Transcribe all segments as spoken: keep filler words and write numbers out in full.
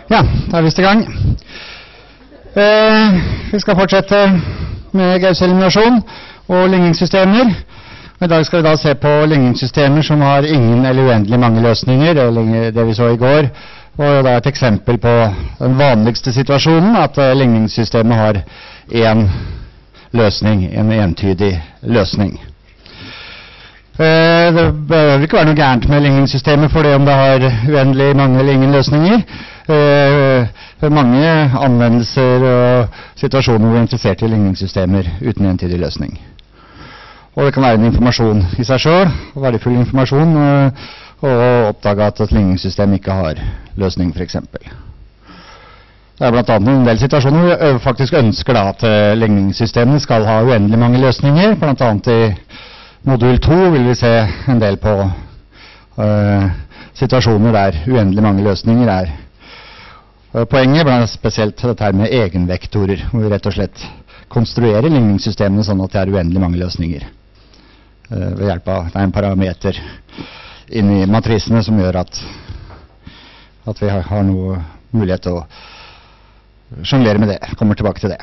Ja, da er vi i gang. Eh, vi skal fortsette med Gauss-eliminasjon og ligningssystemer. I dag skal vi da se på ligningssystemer som har ingen eller uendelig mange løsninger, det vi så i går. Og da et eksempel på den vanligste situasjonen, at uh, ligningssystemet har en løsning, en entydig løsning. Uh, det bør ikke være noe gærent med ligningssystemet for det om det har uendelig mange eller ingen løsninger. Uh, det er mange anvendelser og situasjoner hvor vi er interessert i ligningssystemer uten entydig løsning. Og det kan være en informasjon i seg selv, verdifull informasjon, uh, og oppdage at et ligningssystem ikke har løsning, for eksempel. Det er blant annet en del situasjoner hvor vi faktisk ønsker da at uh, ligningssystemene skal ha uendelig mange løsninger. Blant annet i modul to vil vi se en del på uh, situasjoner der uendelig mange løsninger er uh, poenget, blant spesielt dette her med egenvektorer, hvor vi rett og slett konstruerer ligningssystemene sånn at det er uendelig mange løsninger. Uh, ved hjelp av det er en parameter inn i matrisene som gjør at, at vi har, har noe mulighet til å sjonglere med det. Jeg kommer tilbake til det.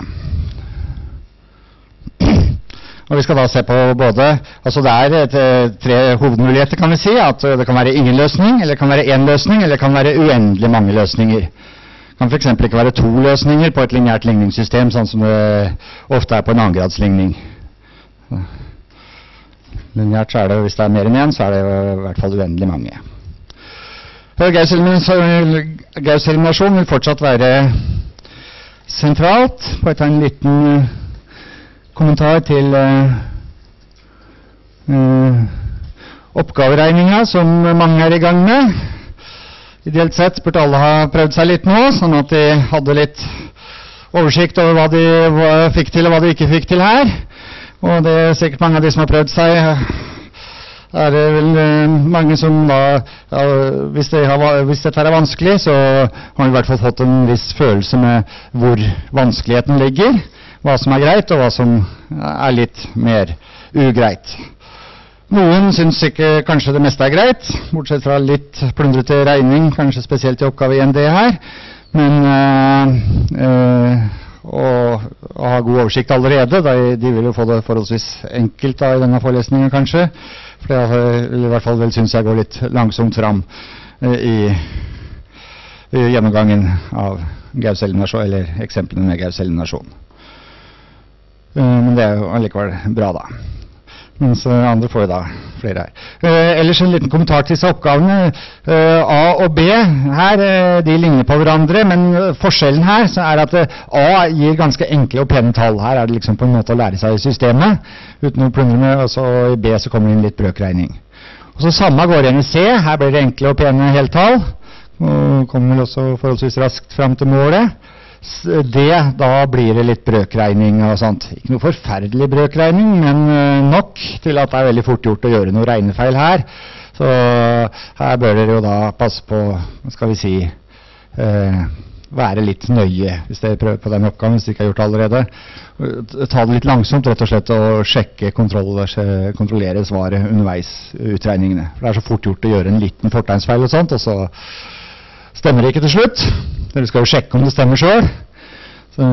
Og vi skal da se på både, altså det er et, tre hovedmuligheter kan vi si, at det kan være ingen løsning, eller det kan være en løsning, eller det kan være uendelig mange løsninger. Det kan for eksempel ikke være to løsninger på et lineært ligningssystem, sånn som det ofte er på en annengradsligning. Lineært så er det, hvis det er mer enn en, så er det i hvert fall uendelig mange. Gauss-eliminasjon vil fortsatt være sentralt. Bare ta en liten kommentar til uh, uh, oppgaveregninga som mange er i gang med. Ideelt sett burde alle ha prøvd seg litt nå, sånn at de hadde litt oversikt over hva de hva fikk til og hva de ikke fikk til her. Og det er sikkert mange av de som har prøvd seg, er det vel mange som da, ja, hvis, det har, hvis dette er vanskelig, så har vi i hvert fall fått en viss følelse med hvor vanskeligheten ligger, hva som er greit og hva som er litt mer ugreit. Noen synes ikke kanskje det meste er greit, bortsett fra litt plundrete regning, kanskje spesielt i oppgave en D her, men øh, øh, og, og ha god oversikt allerede. De, de vil jo få det forholdsvis enkelt da, i denne forelesningen kanskje, for jeg vil i hvert fall vel synes jeg går litt langsomt fram eh, i, i gjennomgangen av Gauss-eliminasjon, eller eksemplene med Gauss-eliminasjon. Uh, men det er jo allikevel bra da. Mens uh, andre får jo da flere her. Uh, ellers en liten kommentar til disse oppgavene. Uh, A og B her, uh, de ligner på hverandre, men uh, forskjellen her så er at uh, A gir ganske enkle og pene tall. Her er det liksom på en måte å lære seg i systemet, uten å plundre med, og så i B så kommer det inn litt brøkregning. Og så samme går igjen i C. Her blir det enkle og pene heltall, og kommer vel også forholdsvis raskt frem til målet. Det, da blir det litt brøkregning og sånt. Ikke noe forferdelig brøkregning, men uh, nok til at det er veldig fort gjort å gjøre noe regnefeil her. Så her bør dere jo da passe på, skal vi si, uh, være litt nøye hvis dere prøver på den oppgaven, hvis dere ikke har gjort det allerede. Uh, ta det litt langsomt, rett og slett, og sjekke, kontroll, kontrollere svaret underveis utregningene. For det er så fort gjort å gjøre en liten fortegnsfeil og sånt, og så stemmer det ikke til slutt. Dere skal jo sjekke om det stemmer selv, så,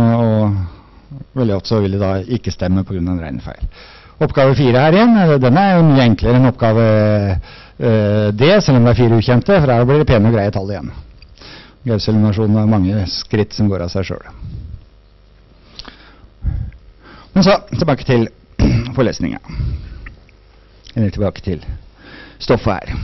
og veldig ofte så vil det da ikke stemme på grunn av en regnefeil. Oppgave fire her igjen, den er jo mye enklere enn oppgave uh, D, selv om det er fire ukjente, for her blir det pene og greie tall igjen. Gauss-eliminasjonen har mange skritt som går av seg selv. Men så, tilbake til forelesningen. Eller tilbake til stoffet her.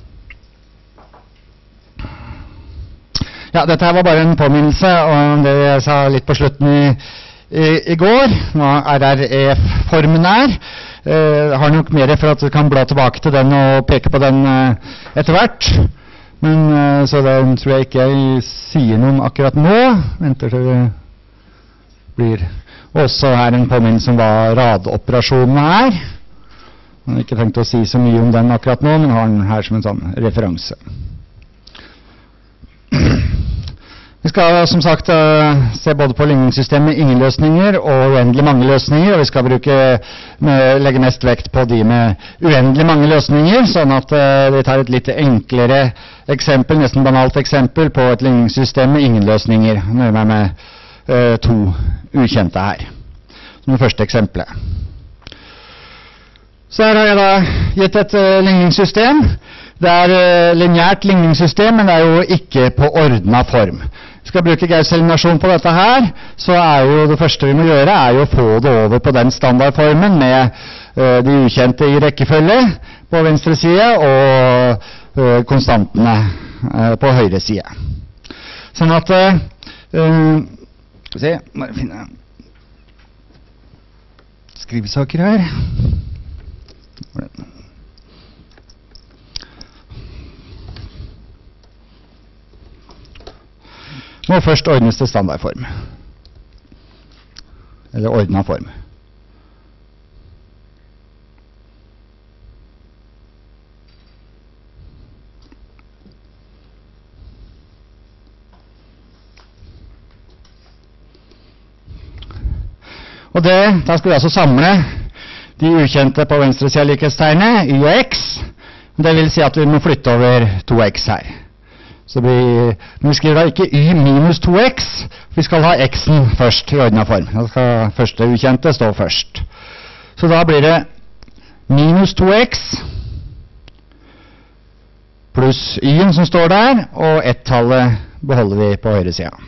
Ja, dette her var bare en påminnelse om det jeg sa litt på slutten i, i, i går, hva R R E F-formen er. Jeg har nok mer for at du kan bla tilbake til den og peke på den uh, etter hvert. Men uh, så det tror jeg ikke jeg sier noen akkurat nå. Venter til det blir også her en påminnelse om hva radoperasjonene er. Jeg har ikke tenkt å si så mye om den akkurat nå, men har den her som en sånn referanse. Vi skal som sagt se både på ligningssystemet ingen løsninger og uendelig mange løsninger, og vi skal bruke, legge mest vekt på de med uendelig mange løsninger, sånn at vi tar et litt enklere eksempel, nesten banalt eksempel, på et ligningssystem med ingen løsninger. Nå er jeg med uh, to ukjente her, som det første eksempelet. Så her har jeg da gitt et uh, ligningssystem. Det er uh, lineært ligningssystem, men det er jo ikke på ordnet form. Skal bruke Gauss eliminasjon på dette her, så er jo det første vi må gjøre er jo å få det over på den standardformen med uh, de ukjente i rekkefølge på venstre side og uh, konstantene uh, på høyre side. Sånn at uh, uh, skal vi se, bare finne skrivesaker her. Må først ordnes til standardform. Eller ordnet form. Og det, da skal vi altså samle de ukjente på venstre siden av likhetstegnet, y og x. Det vil si at vi må flytte over to x her. Så vi, vi skriver da ikke y minus to x, vi skal ha x-en først i ordnet form. Da skal første ukjente stå først. Så da blir det minus to x pluss y-en som står der, og ett-tallet beholder vi på høyre siden.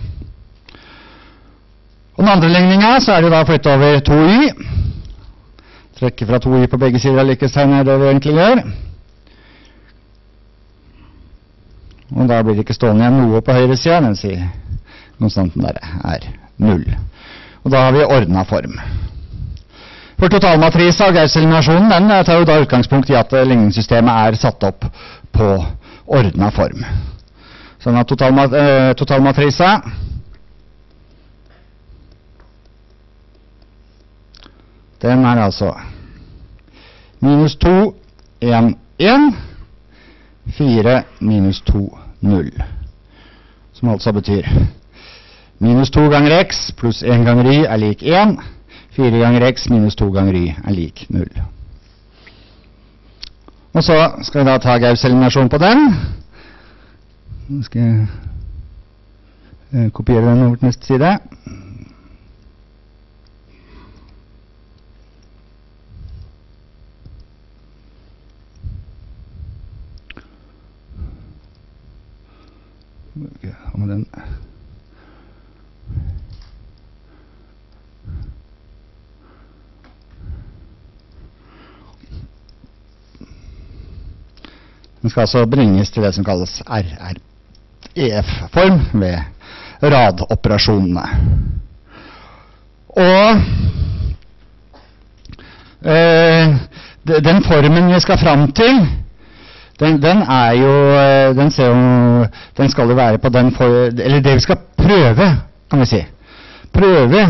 Og den andre ligningen så er det da flyttet over to y. Trekke fra to y på begge sider av likhetstegnet er det vi egentlig gjør. Og da blir det ikke stående igjen noe på høyre siden, den sier konstanten der er null. Og da har vi ordnet form. For totalmatrisa og Gauss-eliminasjonen, den tar jo da utgangspunkt i at ligningssystemet er satt opp på ordnet form. Sånn at totalma eh, totalmatrisa den er altså minus to, en, en, fire, minus to, null. Som altså betyr minus to ganger x pluss en ganger y er lik en, fire ganger x minus to ganger y er lik null. Og så skal vi da ta Gauss-eliminasjon på den. Nå skal jeg kopiere den over til neste side. Og med den den skal altså bringes til det som kalles R R E F-form ved radoperasjonene. Og øh, den formen vi skal fram til, Den, den er jo, den ser jo, den skal jo være på den for, eller det vi skal prøve, kan vi si. Prøve.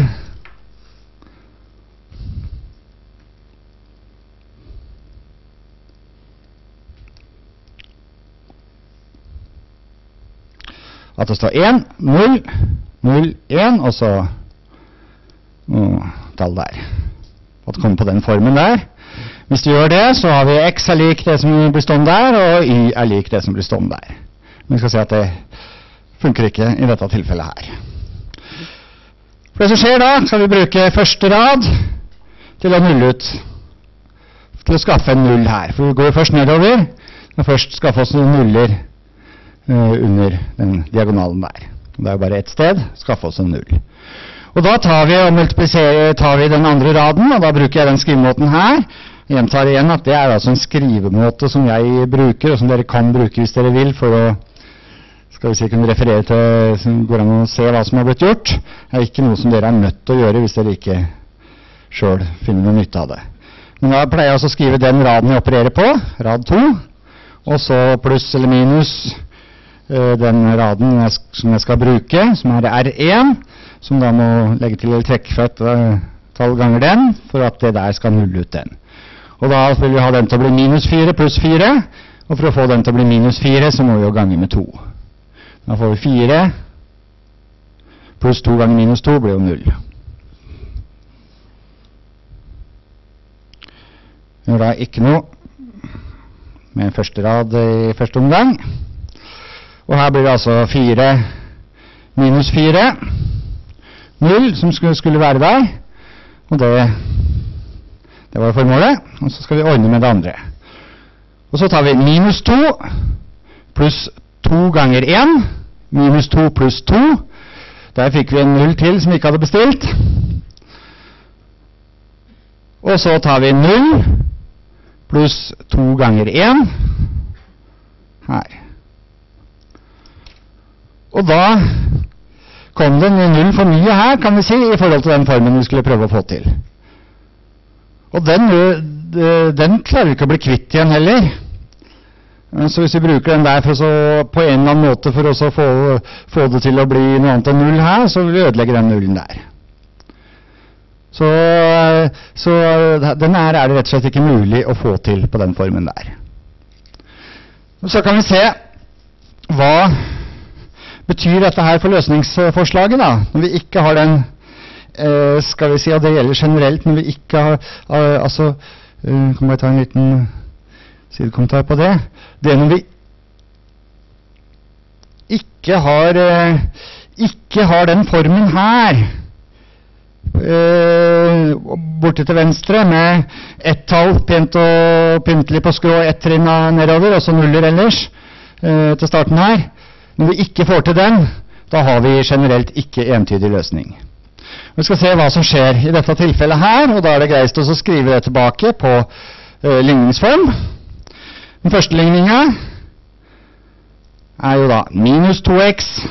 At det står en, null, null, en, og så noe tall der. At det kommer på den formen der. Hvis du gjør det, så har vi x er lik det som blir stående der, og y er lik det som blir stående der. Men vi skal se at det funker ikke i dette tilfellet her. For det som skjer da, skal vi bruke første rad til å nulle ut, til å skaffe en null her. For vi går først nedover, og først skaffe oss noen nuller uh, under den diagonalen der. Det er jo bare ett sted, skaffe oss en null. Og da tar vi, og multipliserer, tar vi den andre raden, og da bruker jeg den skrivemåten her. Jeg gjentar igjen at det er altså en skrivemåte som jeg bruker, og som dere kan bruke hvis dere vil, for å skal vi si, kunne referere til, så går an å se hva som har blitt gjort. Det er ikke noe som dere er nødt til å gjøre hvis dere ikke selv finner noe nytte av det. Men da pleier jeg altså å skrive den raden jeg opererer på, rad to, og så pluss eller minus den raden jeg, som jeg skal bruke, som er R en, som da må legge til eller trekke fra et tall ganger den, for at det der skal nulle ut den. Og da vil vi ha den til å bli minus fire pluss fire, og for å få den til å bli minus fire, så må vi jo gange med to. Da får vi fire pluss to ganger minus to blir jo null. Gjør da ikke noe med første rad i første omgang. Og her blir det altså fire minus fire. null som skulle, skulle være der. Og det, det var formålet. Og så skal vi ordne med det andre. Og så tar vi minus to pluss to ganger en. Minus to pluss to. Der fikk vi en null til som vi ikke hadde bestilt. Og så tar vi null pluss to ganger en. Her. Og da kom det en null for mye her, kan vi si, i forhold til den formen vi skulle prøve å få til. Og den, den klarer vi ikke å bli kvitt igjen heller. Så hvis vi bruker den der for å, på en eller annen måte for å få, få det til å bli noe annet enn null her, så vil vi ødelegge den nullen der. Så, så den her er det rett og slett ikke mulig å få til på den formen der. Så kan vi se hva betyr dette her for løsningsforslaget da, når vi ikke har den, eh, skal vi si, og det gjelder generelt, når vi ikke har, eh, altså, eh, kan jeg ta en liten sidekommentar på det, det er når vi ikke har, eh, ikke har den formen her, eh, borte til venstre, med ett tall pent og pyntelig på skrå, ett trinn nedover, og så nuller ellers, eh, til starten her. Når vi ikke får til den, da har vi generelt ikke entydig løsning. Vi skal se hva som skjer i dette tilfellet her, og da er det greit å skrive det tilbake på eh, ligningsform. Den første ligningen er jo da minus to x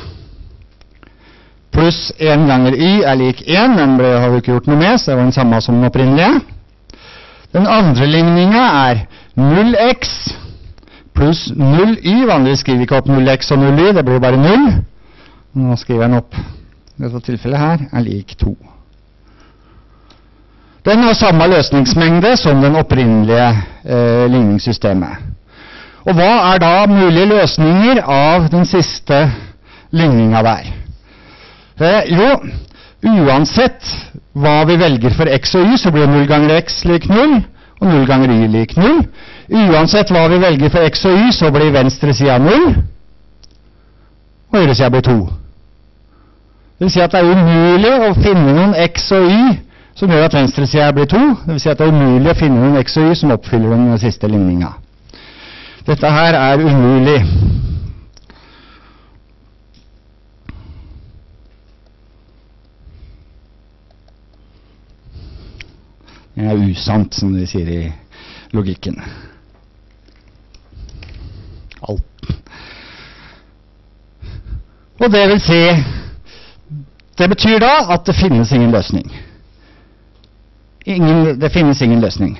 pluss en ganger y er lik en, den ble, har vi ikke gjort noe med, så det var den samme som den opprinnelige. Den andre ligningen er null x pluss null y, vanligvis skriver vi ikke opp null x og null y, det blir bare null. Nå skriver jeg den opp. Dette tilfellet her er lik to. Den har samme løsningsmengde som den opprinnelige eh, ligningssystemet. Og hva er da mulige løsninger av den siste ligningen der? Eh, jo, uansett hva vi velger for x og y, så blir null ganger x lik null, og null ganger y lik null. Uansett hva vi velger for x og y, så blir venstre siden null, og høyre siden blir to. Det vil si at det er umulig å finne noen x og y som gjør at venstre siden blir to. Det vil si at det er umulig å finne noen x og y som oppfyller den siste ligningen. Dette her er umulig. Det er usant, som de sier i logikken. Alt. Og det vil si, det betyr da at det finnes ingen løsning. Ingen, det finnes ingen løsning.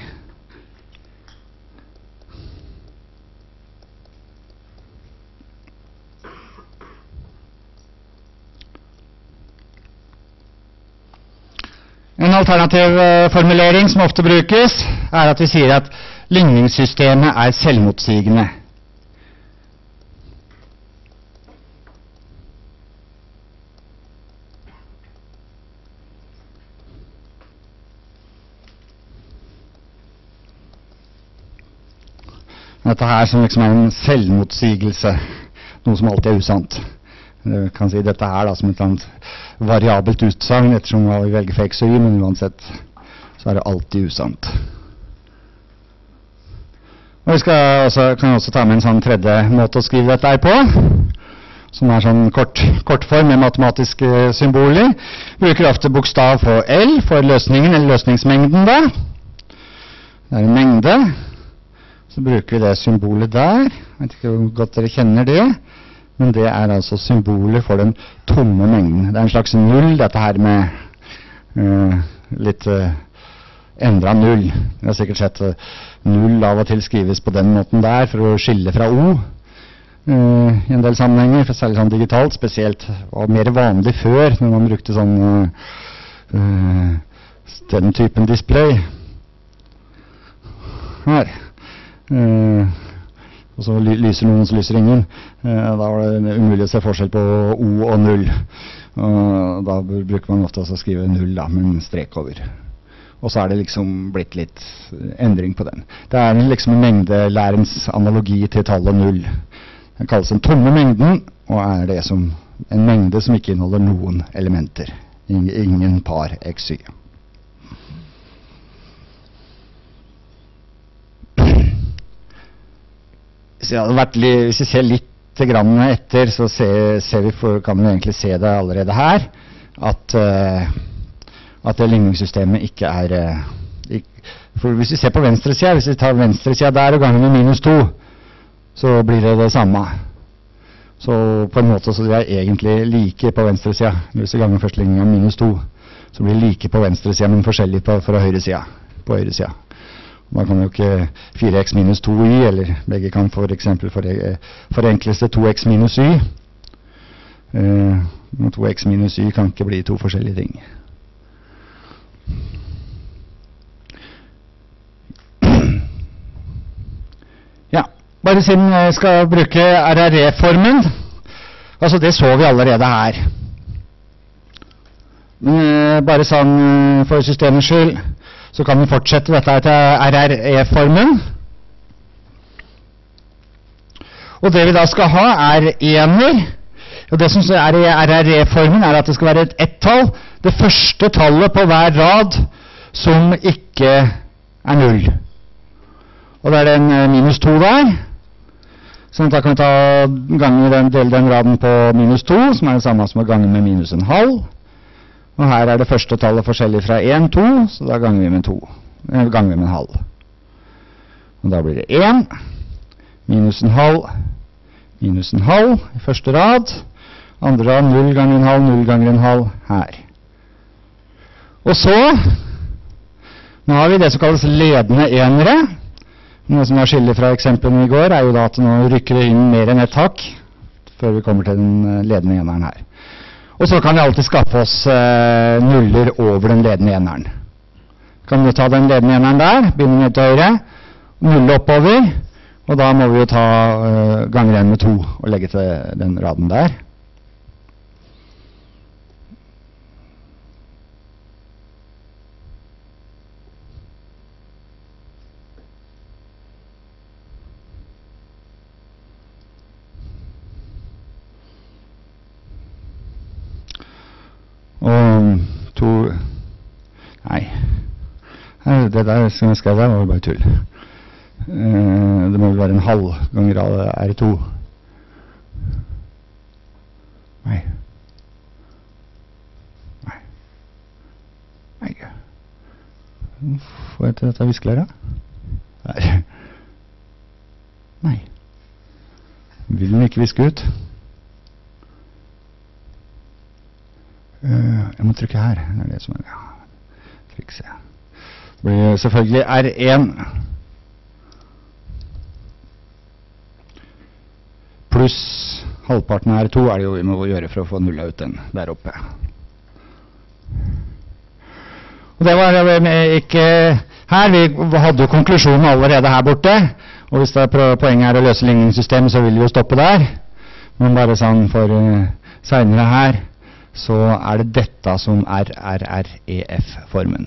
En alternativ uh, formulering som ofte brukes, er at vi sier at ligningssystemet er selvmotsigende. Dette her som liksom er en selvmotsigelse, noe som alltid er usant. Vi kan si dette her da, som et eller annet variabelt utsagn, ettersom vi velger for x og y, men uansett så er det alltid usant. Og vi skal også, kan også ta med en sånn tredje måte å skrive dette her på, som er sånn kort, kortform med matematiske symboler. Vi bruker ofte bokstav for L for løsningen, eller løsningsmengden da. Det er en mengde. Så bruker vi det symbolet der. Jeg vet ikke hvor godt dere kjenner det. Men det er altså symbolet for den tomme mengden. Det er en slags null, dette her med uh, litt uh, endret null. Jeg har sikkert sett uh, null av og til skrives på den måten der, for å skille fra O uh, i en del sammenhenger, for særlig sånn digitalt, spesielt, og mer vanlig før, når man brukte sånn uh, uh, den typen display. Her. Uh, og så lyser noen, så lyser ingen. Da var det umulig å se forskjell på O og null. Og da bruker man ofte å skrive null da, med en strek over. Og så er det liksom blitt litt endring på den. Det er liksom en mengdelærens analogi til tallet null. Den kalles den tomme mengden, og er det som en mengde som ikke inneholder noen elementer. Ingen par x y. Så det vært li, hvis vi ser litt grann etter, så ser, ser vi for, kan vi egentlig se det allerede her, at, uh, at det ligningssystemet ikke er... Uh, ikke, for hvis vi ser på venstre siden, hvis vi tar venstre siden der og ganger med minus to, så blir det det samme. Så på en måte så det er egentlig like på venstre siden. Hvis vi ganger første ligning med minus to, så blir det like på venstre siden, men forskjellig på, fra høyre siden. På høyre siden. Man kan jo ikke fire x minus to y, eller begge kan for eksempel for, forenkles til to x minus y. Uh, to x minus y kan ikke bli to forskjellige ting. Ja, bare siden jeg skal bruke R R E-formen, altså det så vi allerede her. Uh, bare sånn uh, for systemets skyld, så kan vi fortsette dette til R R E-formen. Og det vi da skal ha er ener. Og det som er i R R E-formen er at det skal være et ett-tall. Det første tallet på hver rad som ikke er null. Og det er den minus to der. Så da kan vi ta gange den, dele den raden på minus to, som er det samme som å gange med minus en halv. Og her er det første tallet forskjellig fra en, to, så da ganger vi med to. Ganger vi med en halv. Og da blir det en, minus en halv, minus en halv i første rad. Andre rad, null ganger en halv, null ganger en halv her. Og så, nå har vi det som kalles ledende enere. Noe som er skillet fra eksemplene i går, er jo da at nå rykker det inn mer enn et hakk, før vi kommer til den ledende eneren her. Og så kan vi alltid skaffe oss uh, nuller over den ledende eneren. Kan vi ta den ledende eneren der, begynne ned til høyre, nulle oppover, og da må vi jo ta uh, ganger en med to og legge til den raden der. Og to... Nei. Det der som jeg skrev der var bare tull. Uh, det må jo være en halv ganger av R to. Nei. Nei. Nei. Får jeg til dette viskelæret? Der. Nei. Vil den ikke viske ut? Uh, jeg må trykke her. Det er det som er ja, trikset. Det blir selvfølgelig R en pluss halvparten av R to er det jo vi må gjøre for å få nullet ut den der oppe. Og det var ikke her. Vi hadde jo konklusjonen allerede her borte. Og hvis det er poenget er å løse ligningssystemet, så vil vi jo stoppe der. Men bare sånn for uh, senere her, så er det dette som er R R E F-formen.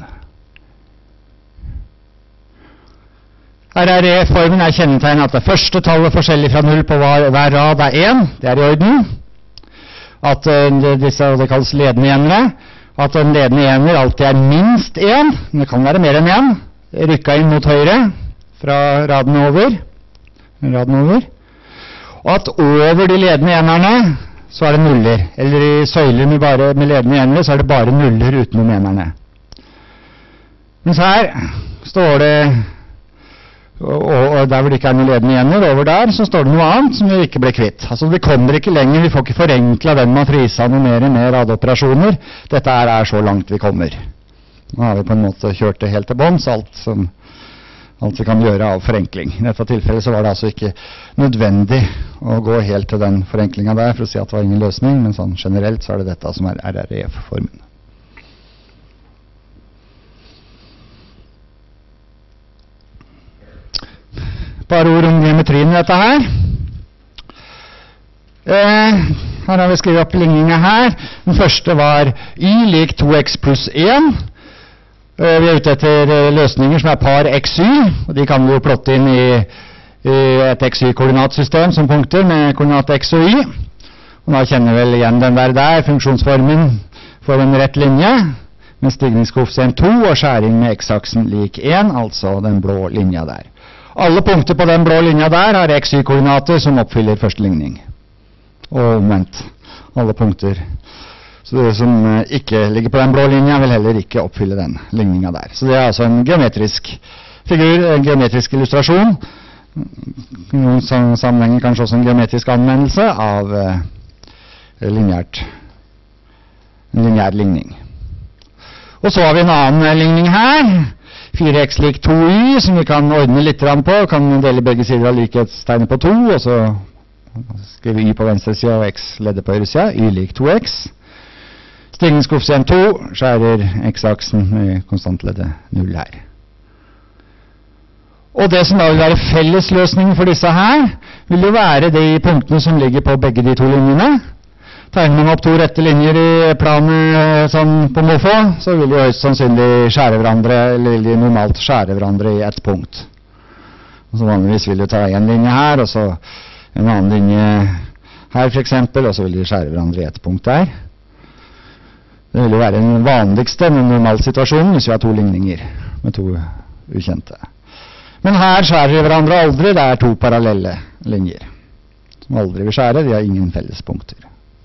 R R E F-formen er kjennetegnet at det første tallet forskjellig fra null på hver, hver rad er en, det er i orden. At uh, disse, det kalles ledende enere, at en ledende ener alltid er minst en, men det kan være mer enn en, rykket inn mot høyre fra raden over, raden over. Og at over de ledende enerne så er det nuller. Eller i søyler med, bare, med ledende enere, så er det bare nuller utenom enerne. Mens her står det, og, og der hvor det ikke er noen ledende ener, over der, så står det noe annet som vi ikke ble kvitt. Altså vi kommer ikke lenger, vi får ikke forenklet den matrisa noe mer med radoperasjoner. Dette er, er så langt vi kommer. Nå har vi på en måte kjørt det helt til bånds, alt som alt vi kan gjøre av forenkling. I dette tilfellet så var det altså ikke nødvendig å gå helt til den forenklingen der for å si at det var ingen løsning, men sånn generelt så er det dette som er R R E F-formen. par ord om geometrien i dette her. Eh, her har vi skrevet opp ligningen her. Den første var y lik to x pluss én. Eh, vi er ute etter løsninger som er par xy, og de kan vi jo plotte inn i, i et xy-koordinatsystem som punkter med koordinat x og y. Og da kjenner vi vel igjen den der der, funksjonsformen for en rett linje, med stigningskoeffisient to og skjæring med x-aksen lik én, altså den blå linja der. Alle punkter på den blå linja der har xy-koordinater som oppfyller første ligning. Og omvendt. Alle punkter så det som ikke ligger på den blå linja vil heller ikke oppfylle den ligninga der. Så det er altså en geometrisk figur, en geometrisk illustrasjon. I noen sammenhenger kanskje også en geometrisk anvendelse av eh, lineært, en lineær ligning. Og så har vi en annen ligning her. fire x lik to y, som vi kan ordne litt på. Kan dele begge sider av likhetstegnet på to, og så skriver y på venstre side og x-leddet på høyre side. Y lik to x. Stigningskoeffisient to skjærer x-aksen med konstantleddet null her. Og det som da vil være fellesløsningen for disse her, vil jo være de punktene som ligger på begge de to linjene. Tegner man opp to rette linjer i planet sånn på måfå, så vil de høyst sannsynlig skjære hverandre, eller vil de normalt skjære hverandre i ett punkt. Og så vanligvis vil de ta en linje her, og så en annen linje her for eksempel, og så vil de skjære hverandre i ett punkt der. Det vil jo være den vanligste, den normale situasjonen, hvis vi har to ligninger med to ukjente. Men her skjærer de hverandre aldri, det er to parallelle linjer. Som aldri vil skjære, de har ingen felles punkter.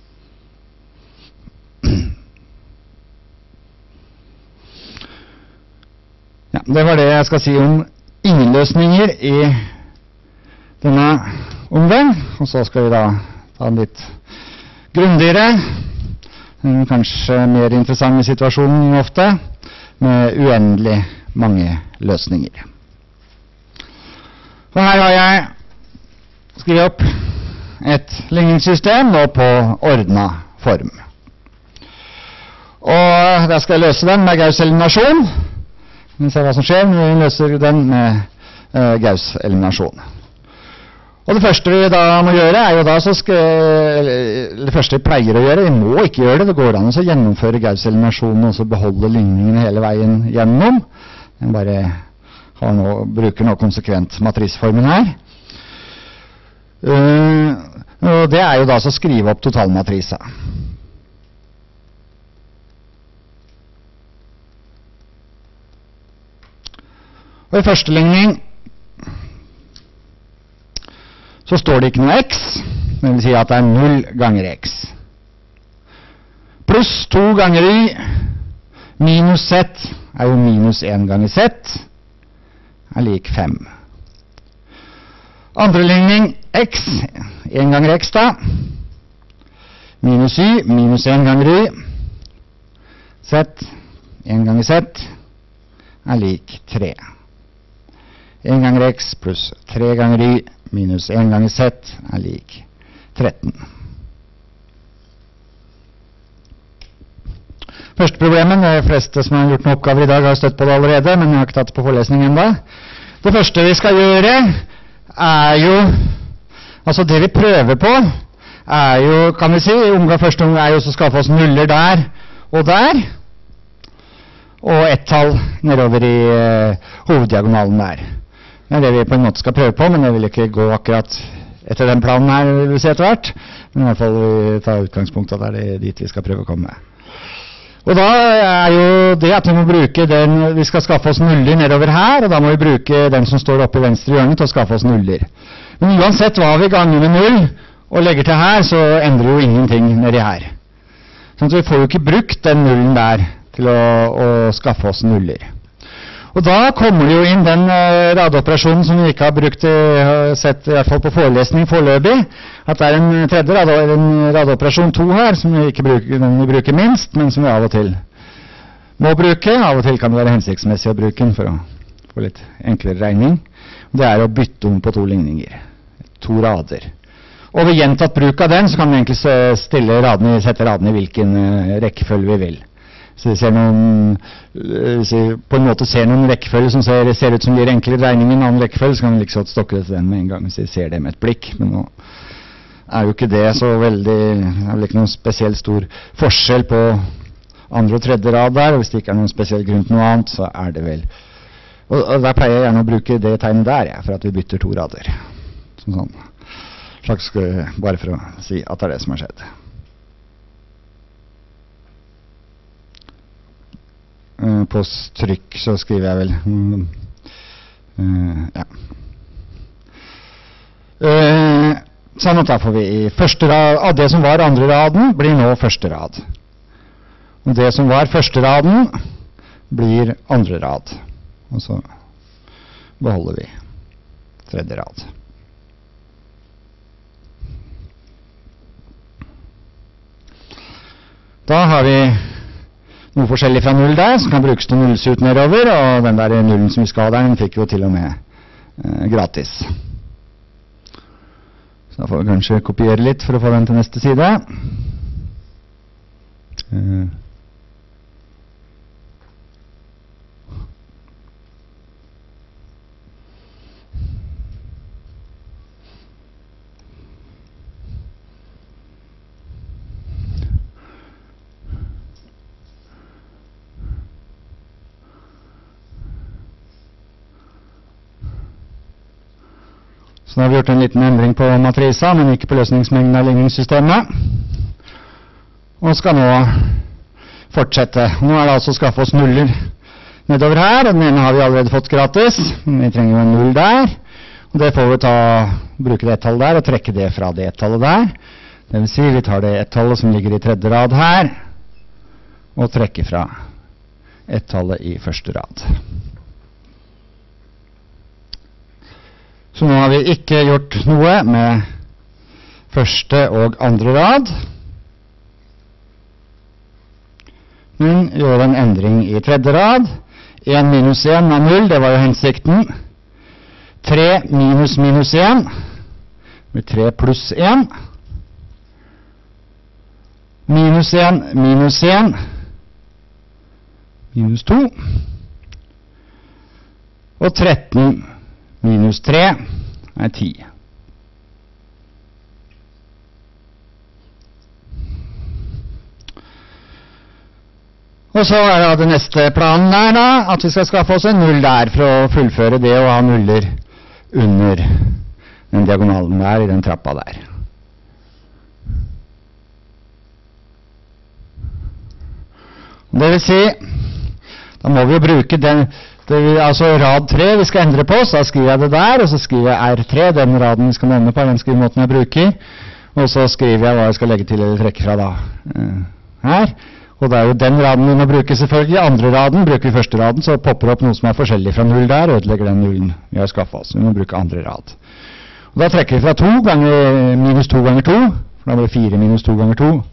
Ja, det var det jeg skal si om ingen løsninger i denne omgang, og så skal vi da ta en litt grundigere, kanskje mer interessante situasjonen ofte, med uendelig mange løsninger. Og her har jeg skrevet opp et ligningssystem nå på ordnet form. Og da skal jeg løse den med Gauss-eliminasjon. Vi ser hva som skjer når vi løser den med uh, Gauss-eliminasjon. Og det første vi da må gjøre er jo da så skal, det første vi pleier å gjøre, vi må ikke gjøre det, det går an å gjennomføre Gauss-eliminasjonen og så beholde ligningen hele veien gjennom. Jeg bare har nå, bruker nå konsekvent matriseformen her. Uh, og det er jo da så skrive opp totalmatrisa. Og i første ligning så står det ikke noe x, det vil si at det er null ganger x. Pluss to ganger y minus z er jo minus en ganger z er lik fem. Andre ligning x, en ganger x da, minus y minus en ganger y, z, en ganger z er lik tre. en ganger x pluss tre ganger y minus en ganger z er lik tretten. Første problemet, de fleste som har gjort noen oppgaver i dag har støtt på det allerede, men jeg har ikke tatt det på forelesning enda. Det første vi skal gjøre er jo, altså det vi prøver på, er jo, kan vi si, omgang første omgang er jo å skaffe oss nuller der og der, og ett tall nedover i uh, hoveddiagonalen der. Det er det vi på en måte skal prøve på, men jeg vil ikke gå akkurat etter den planen her, vil vi se etter hvert. Men i hvert fall vi tar utgangspunkt at det er dit vi skal prøve å komme. Og da er jo det at vi må bruke den, vi skal skaffe oss nuller nedover her, og da må vi bruke den som står oppe i venstre hjørne til å skaffe oss nuller. Men uansett hva vi ganger med null og legger til her, så endrer jo ingenting nedi her. Sånn at vi får jo ikke brukt den nullen der til å, å skaffe oss nuller. Og da kommer det jo inn den uh, radoperasjonen som vi ikke har brukt, uh, sett i hvert fall på forelesning foreløpig, at det er en tredje rad, en radoperasjon to her, som vi ikke bruker, den vi bruker minst, men som vi av og til må bruke. Av og til kan det være hensiktsmessig å bruke den for å få litt enklere regning. Det er å bytte om på to ligninger, to rader. Og ved gjentatt bruk av den, så kan vi egentlig stille radene, sette radene i hvilken uh, rekkefølge vi vil. Hvis vi ser noen, hvis vi på en måte ser noen rekkefølge som ser, ser ut som gir enklere dreining i en annen rekkefølge, så kan vi liksom stokke det til den med en gang hvis vi ser det med et blikk. Men nå er jo ikke det så veldig, det er vel ikke noen spesielt stor forskjell på andre og tredje rad der, og hvis det ikke er noen spesiell grunn til noe annet, så er det vel. Og, og der pleier jeg gjerne å bruke det tegnet der, ja, for at vi bytter to rader. Sånn, sånn. Slags, bare for å si at det er det som har skjedd. Uh, på trykk så skriver jeg vel um, uh, ja. Uh, sånn at da får vi i første rad, av det som var andre raden blir nå første rad. Og det som var første raden blir andre rad. Og så beholder vi tredje rad. Da har vi noe forskjellig fra null der, som kan brukes til å nulles ut nedover, og den der nullen som vi skal ha der, den fikk vi jo til og med eh, gratis. Så da får vi kanskje kopiere litt for å få den til neste side. Eh. Så nå har vi gjort en liten endring på matrisa, men ikke på løsningsmengden av ligningssystemet. Og skal nå fortsette. Nå er det altså å skaffe oss nuller nedover her, og den ene har vi allerede fått gratis. Vi trenger jo en null der, og det får vi ta, bruke det ett-tallet der og trekke det fra det ett-tallet der. Det vil si, vi tar det ett-tallet som ligger i tredje rad her, og trekker fra ett-tallet i første rad. Så nå har vi ikke gjort noe med første og andre rad, men gjør en endring i tredje rad. en minus en er null, det var jo hensikten. tre minus minus en blir tre pluss en. Minus en minus en minus to. Og tretten minus tre er ti. Og så er det det neste planen der da, at vi skal skaffe oss en null der for å fullføre det og ha nuller under den diagonalen der i den trappa der. Det vil si, da må vi jo bruke den, det vil, altså rad tre vi skal endre på, så da skriver jeg det der, og så skriver jeg R tre, den raden vi skal nevne på, den skrivemåten jeg bruker, og så skriver jeg hva jeg skal legge til eller trekke fra da, her. Og det er jo den raden vi må bruke selvfølgelig. Andre raden bruker vi første raden, så popper opp noe som er forskjellig fra null der, og ødelegger den nullen vi har skaffet oss. Vi må bruke andre rad. Og da trekker vi fra to ganger minus to ganger to, for da blir fire minus to ganger to,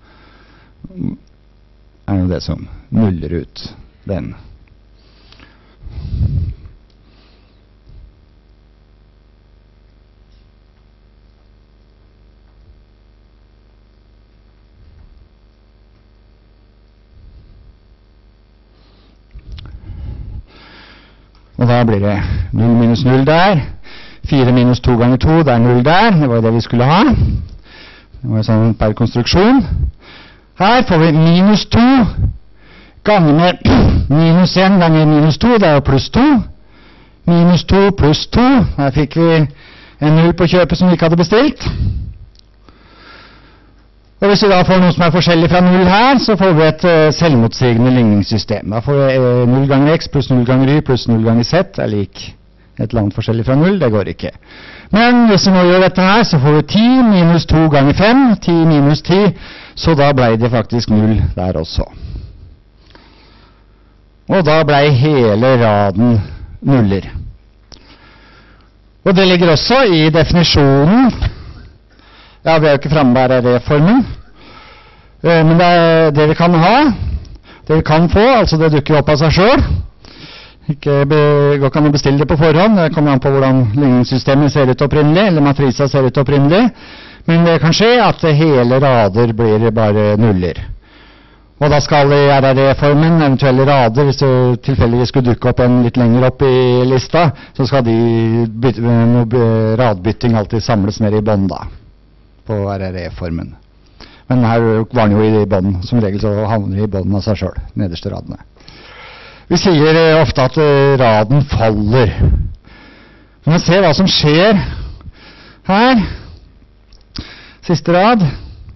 er jo det som nuller ut den. Og da blir det null minus null der, fire minus to ganger to, det er null der, det var det vi skulle ha. Det var sånn per konstruksjon. Her får vi minus to ganger med minus en ganger minus to, det er jo pluss to. Minus to pluss to, her fikk vi en null på kjøpet som vi ikke hadde bestilt. Og hvis vi da får noe som er forskjellig fra null her, så får vi et uh, selvmotsigende ligningssystem. Da får vi uh, null ganger x pluss null ganger y pluss null ganger z er lik et eller annet forskjellig fra null, det går ikke. Men hvis vi nå gjør dette her, så får vi ti minus to ganger fem, ti minus ti, så da ble det faktisk null der også. Og da ble hele raden nuller. Og det ligger også i definisjonen. Ja, vi er jo ikke fremme bare i reformen. Eh, men det er det vi kan ha, det vi kan få, altså det dukker opp av seg selv. Ikke be, går ikke an å bestille det på forhånd, det kommer an på hvordan ligningssystemet ser ut opprinnelig, eller matrisa ser ut opprinnelig. Men det kan skje at hele rader blir bare nuller. Og da skal i R R E-formen eventuelle rader, hvis det tilfeldigvis skulle dukke opp en litt lenger opp i lista, så skal de byt, radbytting alltid samles ned i bånd da, på R R E-formen. Men her var den jo i bånd, som regel så havner de i bånd av seg selv, nederste radene. Vi sier ofte at raden faller. Men man ser hva som skjer her. Siste rad.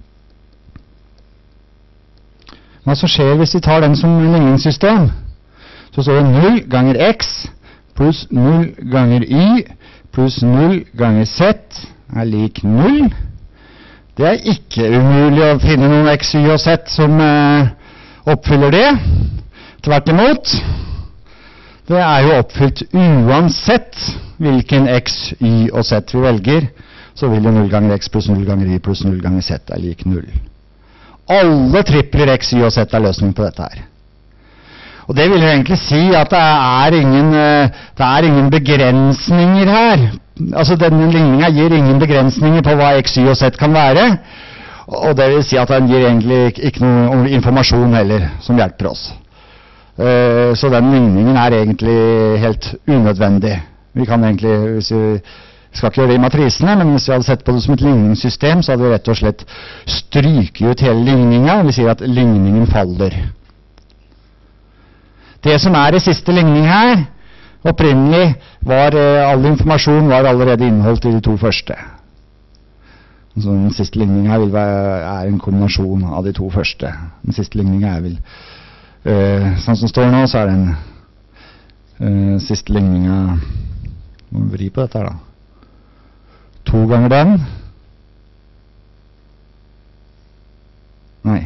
Hva som skjer hvis vi tar den som ligningssystem? Så står det null ganger x pluss null ganger y pluss null ganger z er lik null. Det er ikke umulig å finne noen x, y og z som eh, oppfyller det. Tvert imot. Det er jo oppfylt uansett hvilken x, y og z vi velger. Så vil jo null ganger x pluss null ganger y pluss null ganger z er lik null. Alle tripler x, y og z er løsning på dette her. Og det vil jo egentlig si at det er ingen, det er ingen begrensninger her. Altså denne ligningen gir ingen begrensninger på hva x, y og z kan være. Og det vil si at den gir egentlig ikke noe informasjon heller som hjelper oss. Så den ligningen er egentlig helt unødvendig. Vi kan egentlig, hvis vi Jeg skal ikke gjøre det i matrisene, men hvis vi hadde sett på det som et ligningssystem, så hadde vi rett og slett stryket ut hele ligningen. Vi sier at ligningen faller. Det som er i siste ligning her, opprinnelig, var all informasjon var allerede innholdt i de to første. Så den siste ligningen her vil være, er en kombinasjon av de to første. Den siste ligningen er vel, øh, sånn som står nå, så er den øh, siste ligningen, må vi vri på dette her da. To ganger den. Nei.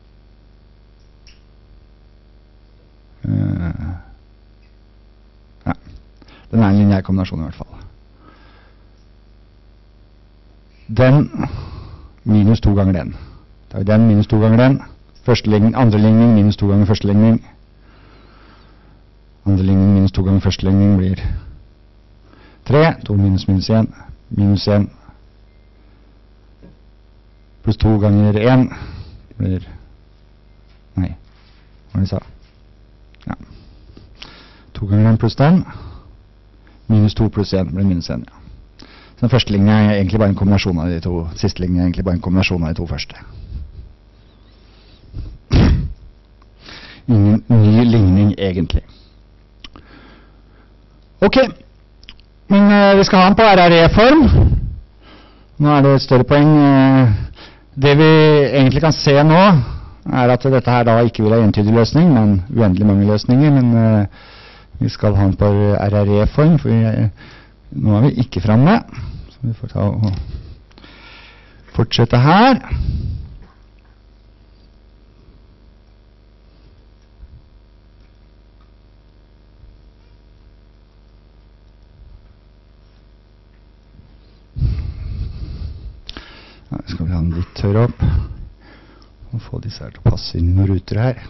Uh, ja. Den er en lineær kombinasjon i hvert fall. Den minus to ganger den. Da har vi den minus to ganger den. Første ligning, andre ligning minus to ganger første ligning. Andre ligning minus to ganger første ligning blir tre. To minus minus en. Minus en pluss to ganger en blir nei, hva var det jeg sa? Ja. to ganger en pluss den minus to pluss en blir minus en, ja. Så den første linjen er egentlig bare en kombinasjon av de to, siste linjen er egentlig bare en kombinasjon av de to første. Ingen ny ligning egentlig. Ok. Men uh, vi skal ha den på R R E-form. Nå er det et større poeng. Uh, det vi egentlig kan se nå, er at dette her da ikke vil ha entydig løsning, men uendelig mange løsninger. Men uh, vi skal ha den på R R E-form, for vi, uh, nå er vi ikke fremme. Så vi får ta og fortsette her. Ja, skal vi ha den litt tørre opp og få disse her til å passe inn i noen ruter her.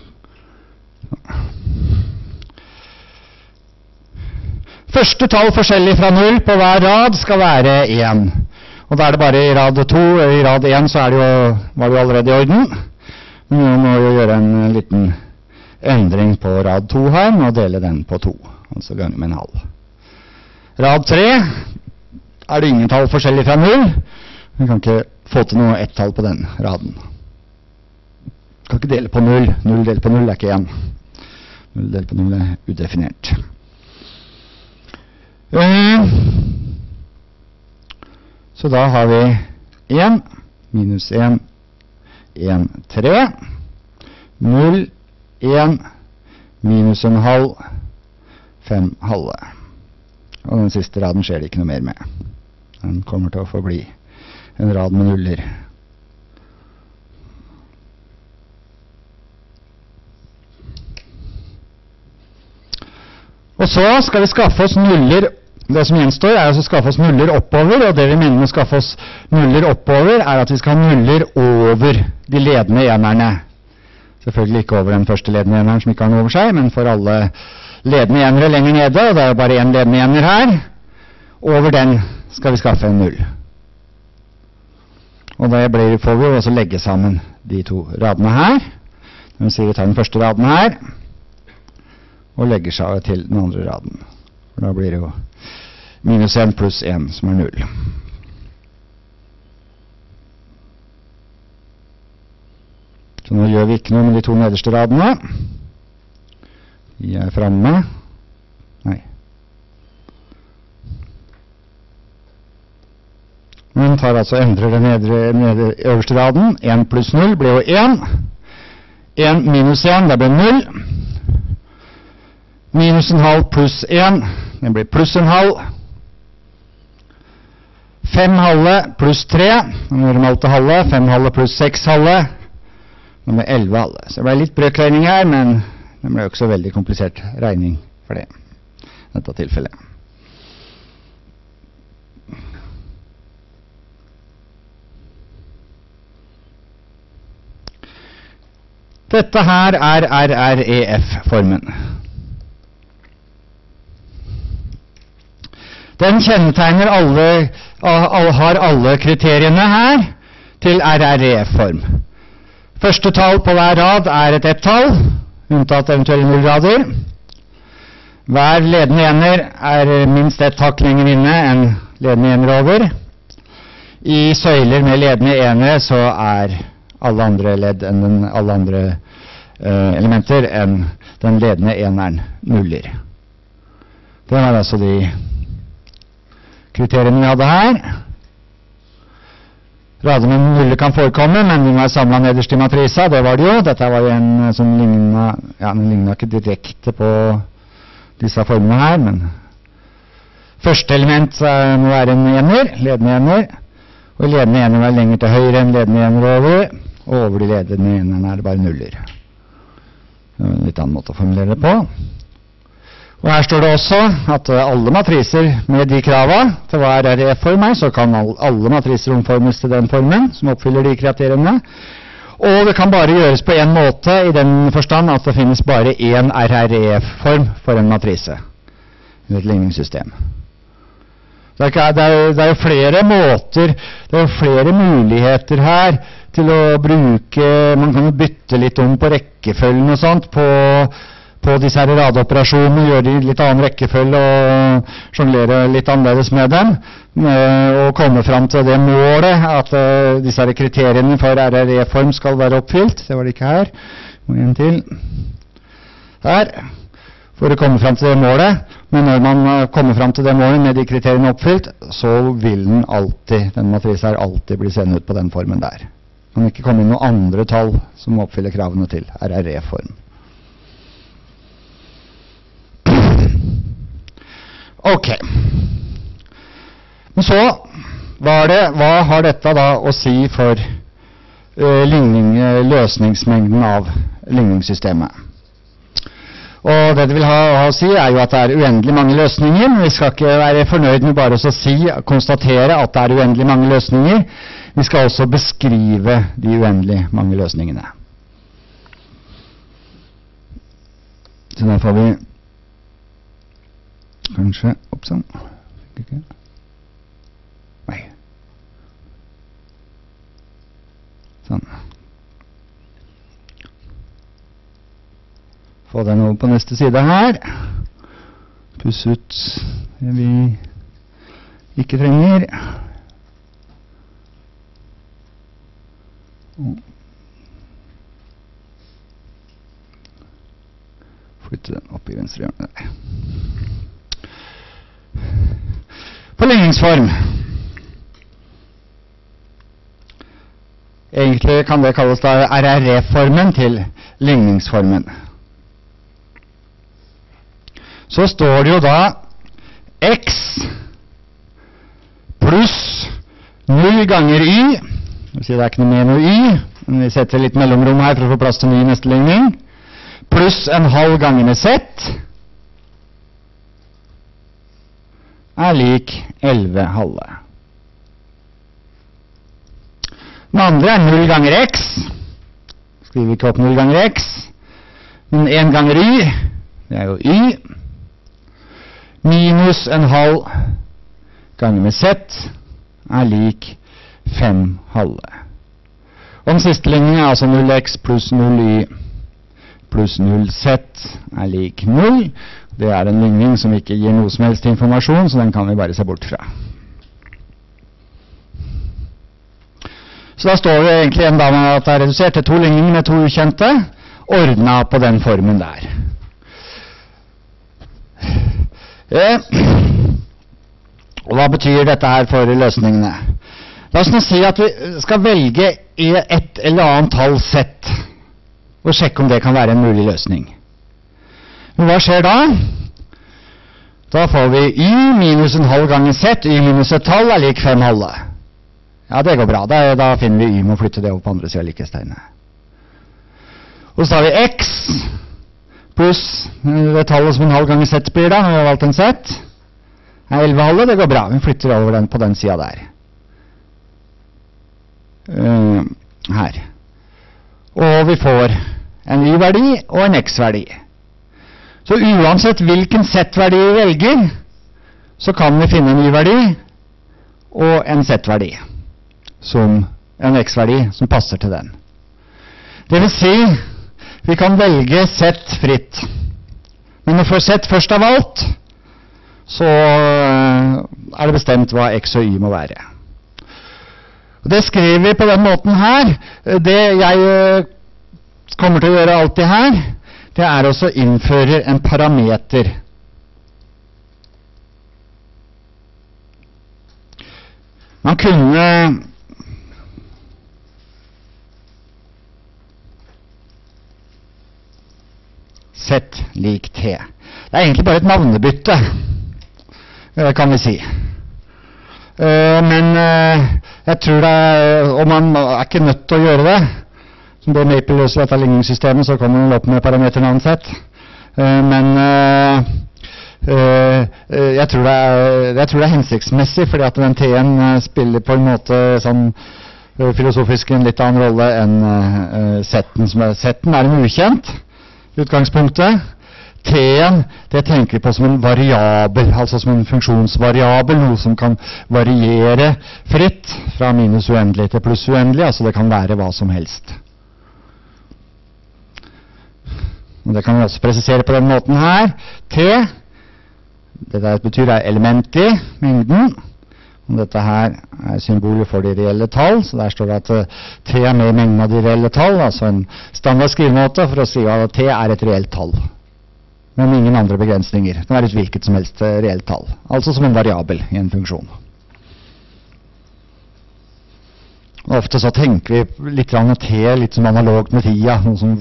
Første tall forskjellig fra null på hver rad skal være én. Og da er det bare i rad to, i rad én så er det jo, var det jo allerede i orden. Men vi må jo gjøre en liten endring på rad to her, og dele den på to, altså ganger med en halv. Rad tre er det ingen tall forskjellig fra null. Vi kan ikke få til noe ett tall på den raden. Vi kan ikke dele på null. Null delt på null er ikke én. Null delt på null er udefinert. Uh, så da har vi én, minus én, én, tre, null, én, minus en halv, fem halve. Og den siste raden skjer det ikke noe mer med. Den kommer til å forbli en rad med nuller. Og så skal vi skaffe oss nuller. Det som gjenstår er å skaffe oss nuller oppover, og det vi mener med å skaffe oss nuller oppover er at vi skal ha nuller over de ledende enerne. Selvfølgelig ikke over den første ledende eneren som ikke har noe over seg, men for alle ledende enere lenger nede, og det er jo bare en ledende ener her, over den skal vi skaffe en null. Og da blir, får vi også legge sammen de to radene her. Vi sier vi tar den første raden her, og legger seg til den andre raden. For da blir det jo minus en pluss en som er null. Så nå gjør vi ikke noe med de to nederste radene. De er fremme. Nei. Men tar altså endrer den nedre, nedre øverste raden. en pluss null blir jo en. en minus en, det blir null. Minus en halv pluss en, det blir pluss en halv. fem halve pluss tre, nå gjør de alt til halve. fem halve pluss seks halve, nå blir elleve halve. Så det ble litt brøkregning her, men det ble jo ikke så veldig komplisert regning for det, dette tilfellet. Dette her er R R E F-formen. Den kjennetegner alle, har alle kriteriene her til R R E F-form. Første tall på hver rad er et ett-tall, unntatt eventuelle nullrader. Hver ledende ener er minst ett hakk lenger inne enn ledende ener over. I søyler med ledende enere så er alle andre ledd enn den, alle andre eh, elementer enn den ledende eneren nuller. Det var altså de kriteriene vi hadde her. Rader med nuller kan forekomme, men de var samlet nederst i matrisa, det var det jo. Dette var jo en som lignet, ja, den lignet ikke direkte på disse formene her, men første element er, må være en ener, ledende ener, og ledende ener er lenger til høyre enn ledende ener over, og over de ledende enerne er det bare nuller. Det er en litt annen måte å formulere det på. Og her står det også at alle matriser med de kravene til hva R R E F-form er, så kan alle matriser omformes til den formen som oppfyller de kriteriene. Og det kan bare gjøres på en måte i den forstand at det finnes bare en R R E F-form for en matrise i et ligningssystem. Det er, ikke, det, er, det er jo flere måter, det er jo flere muligheter her til å bruke, man kan jo bytte litt om på rekkefølgen og sånt, på på disse her radoperasjonene, gjøre det i litt annen rekkefølge og jonglere litt annerledes med dem, og komme fram til det målet at disse her kriteriene for R R E F-form skal være oppfylt. Det var det ikke her. Og en til. Her. For å komme fram til det målet. Men når man kommer fram til det målet med de kriteriene oppfylt, så vil den alltid, den matrisen her alltid bli sendt ut på den formen der. Det kan ikke komme inn noen andre tall som oppfyller kravene til R R E F-form. Ok. Men så var det, hva har dette da å si for uh, ligning, løsningsmengden av ligningssystemet? Og det det vil ha, ha å si er jo at det er uendelig mange løsninger, men vi skal ikke være fornøyd med bare å si, konstatere at det er uendelig mange løsninger. Vi skal også beskrive de uendelig mange løsningene. Så da får vi kanskje, oppsann, ikke? Nei. Sånn. Få den over på neste side her. Puss ut det vi ikke trenger. Flytte den opp i venstre hjørne der. På ligningsform. Egentlig kan det kalles da R R E F-formen til ligningsformen. Så står det jo da x pluss null ganger y. Det er ikke noe mer enn y, men vi setter litt mellomrom her for å få plass til ny neste ligning. Pluss en halv ganger med z er lik elleve halve. Den andre er null ganger x. Skriver ikke opp null ganger x. Men en ganger y, det er jo y. Minus en halv ganger med z er lik fem halve. Og den siste ligningen er altså null x pluss null y pluss null z er lik null. Det er en ligning som ikke gir noe som helst informasjon, så den kan vi bare se bort fra. Så da står vi egentlig igjen da med at det er redusert til to ligninger med to ukjente, ordnet på den formen der. Eh. Og hva betyr dette her for løsningene? La oss nå si at vi skal velge et eller annet tall z, og sjekke om det kan være en mulig løsning. Men hva skjer da? Da får vi y minus en halv ganger z, y minus et tall er lik fem halve. Ja, det går bra. Da, da finner vi y, må flytte det opp på andre siden av likestegnet. Og så har vi x pluss det tallet som en halv ganger z blir da, når vi har valgt en z. Det er elleve halve, det går bra. Vi flytter over den på den siden der. Uh, her. Og vi får en y-verdi og en x-verdi. Så uansett hvilken z-verdi vi velger, så kan vi finne en y-verdi og en z-verdi, som en x-verdi som passer til den. Det vil si, vi kan velge z fritt. Men når z først er valgt, så er det bestemt hva x og y må være. Og det skriver vi på den måten her. Det jeg kommer til å gjøre alltid her, det er også å innføre en parameter. Man kunne z lik t. Det er egentlig bare et navnebytte, kan vi si. Men jeg tror det er, og man er ikke nødt til å gjøre det. Som det Maple løser dette ligningssystemet, så kommer man opp med parameteren ansett. Men jeg tror det er, jeg tror det er hensiktsmessig, fordi at den t-en spiller på en måte sånn filosofisk en litt annen rolle enn z-en. Z-en er en ukjent i utgangspunktet. T-en, det tenker vi på som en variabel, altså som en funksjonsvariabel, noe som kan variere fritt fra minus uendelig til pluss uendelig, altså det kan være hva som helst. Og det kan vi også presisere på den måten her. T, det der betyr er element i mengden, og dette her er symbolet for de reelle tall, så der står det at T er med i mengden av de reelle tall, altså en standard skrivemåte for å si at T er et reelt tall. Men ingen andre begrensninger. Det kan være et hvilket som helst reelt tall. Altså som en variabel i en funksjon. Og ofte så tenker vi litt grann T litt som analogt med tida. Noe som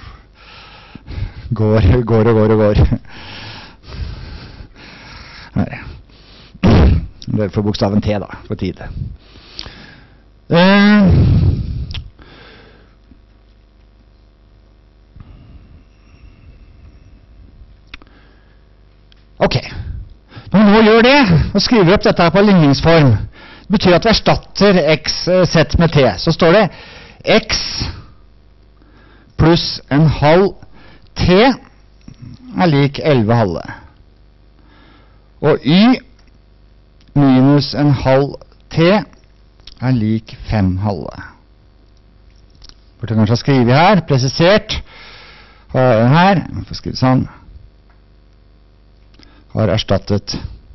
går, går og går og går. Her. Det er for bokstaven T da, for tid. Eh... Ok, når vi nå gjør det, og skriver opp dette på ligningsform, det betyr at vi erstatter x z med t. Så står det x pluss en halv t er lik elleve halve. Og y minus en halv t er lik fem halve. Burde kanskje skrive her, presisert, her, jeg får skrive sånn, har erstattet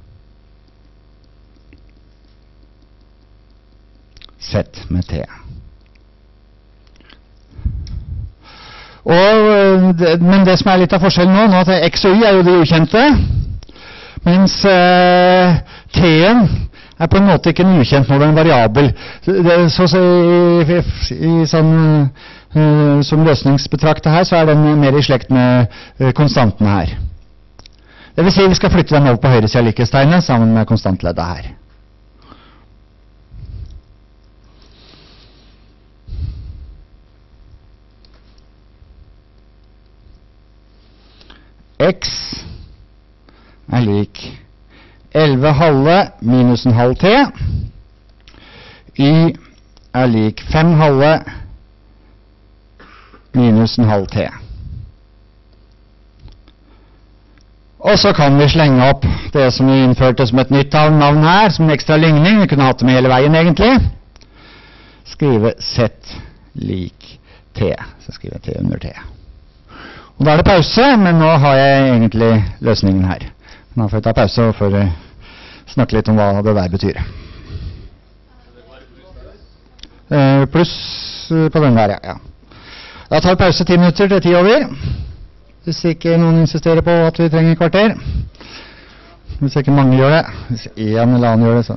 z med t. Og, men det som er litt av forskjellen nå, nå at x og y er jo de ukjente, mens uh, t-en er på en måte ikke en ukjent når det er en variabel. Det, så, så i, i sånn, uh, som løsningsbetraktet her, så er den mer i slekt med uh, konstantene her. Det vil si vi skal flytte den over på høyre siden av likestegnet sammen med konstantleddet her. X er lik elleve halve minus en halv t. Y er lik fem halve minus en halv t. Og så kan vi slenge opp det som vi innførte som et nytt navn her, som en ekstra ligning. Vi kunne hatt det med hele veien egentlig. Skrive z lik t. Så skriver jeg t under t. Og da er det pause, men nå har jeg egentlig løsningen her. Nå får vi ta pause og får snakke litt om hva det der betyr. Eh, pluss på den der, ja. Da tar vi pause ti minutter til ti over. Hvis ikke noen insisterer på at vi trenger kvarter. Hvis ikke mange gjør det. Hvis en eller annen gjør det, så.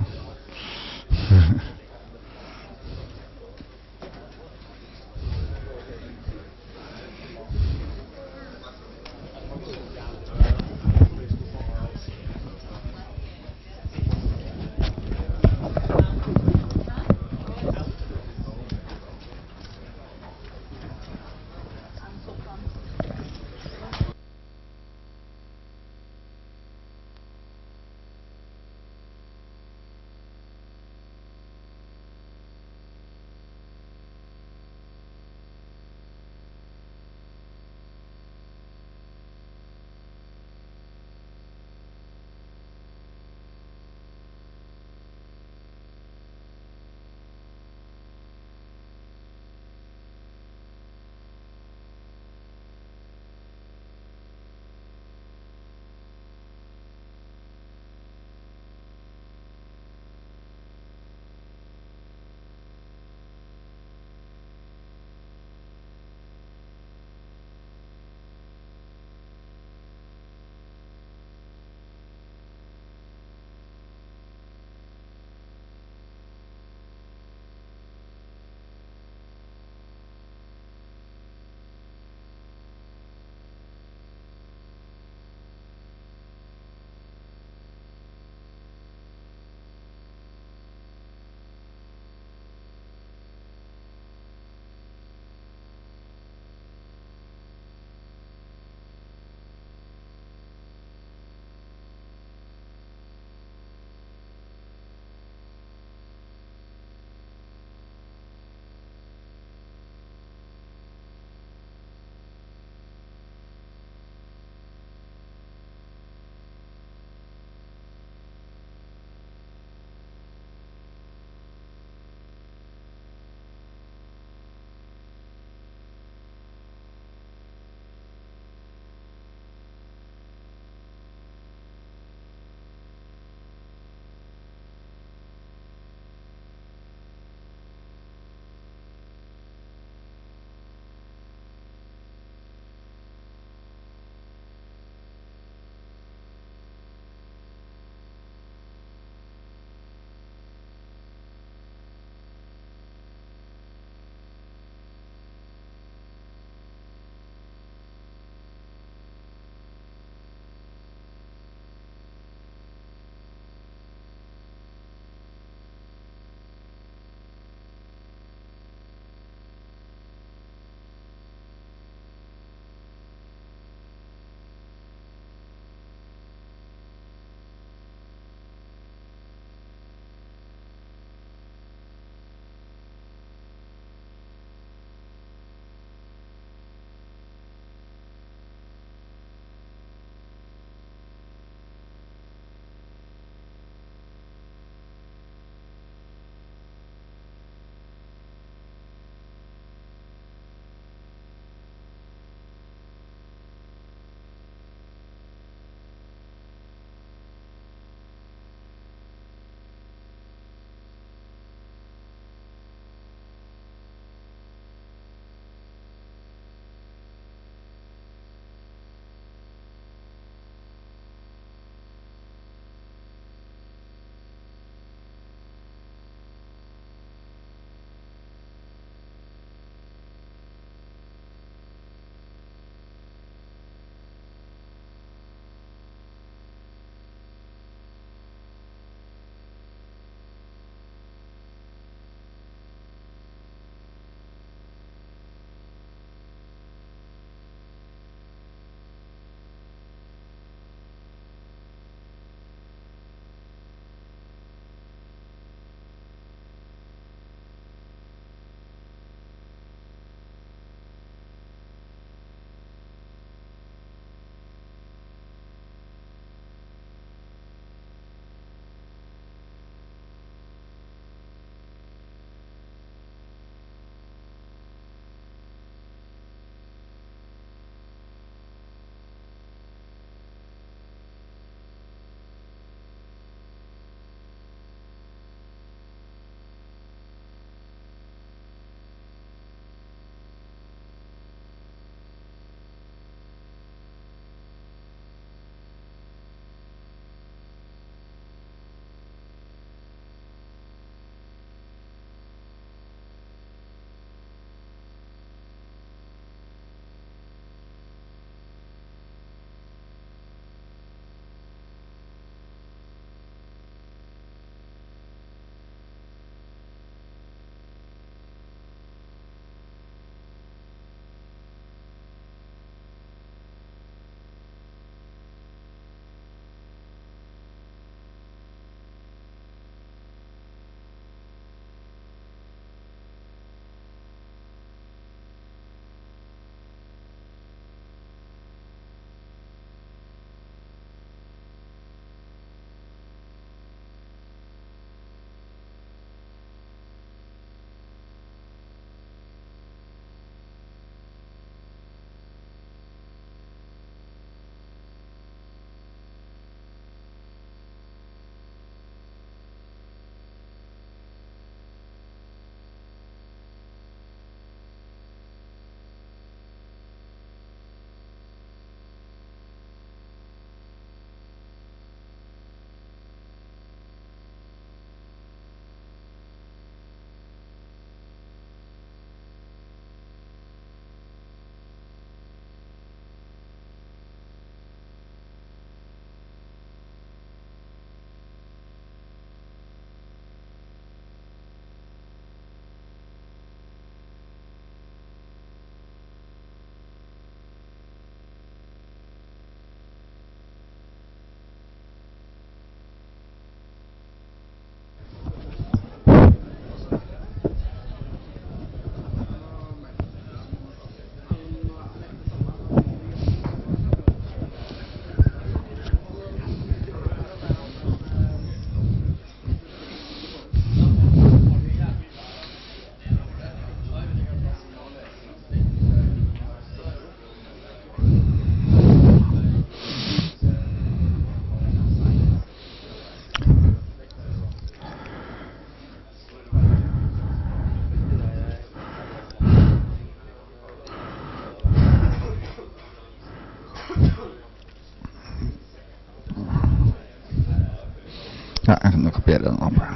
Ja, jeg kan kopiere den opp.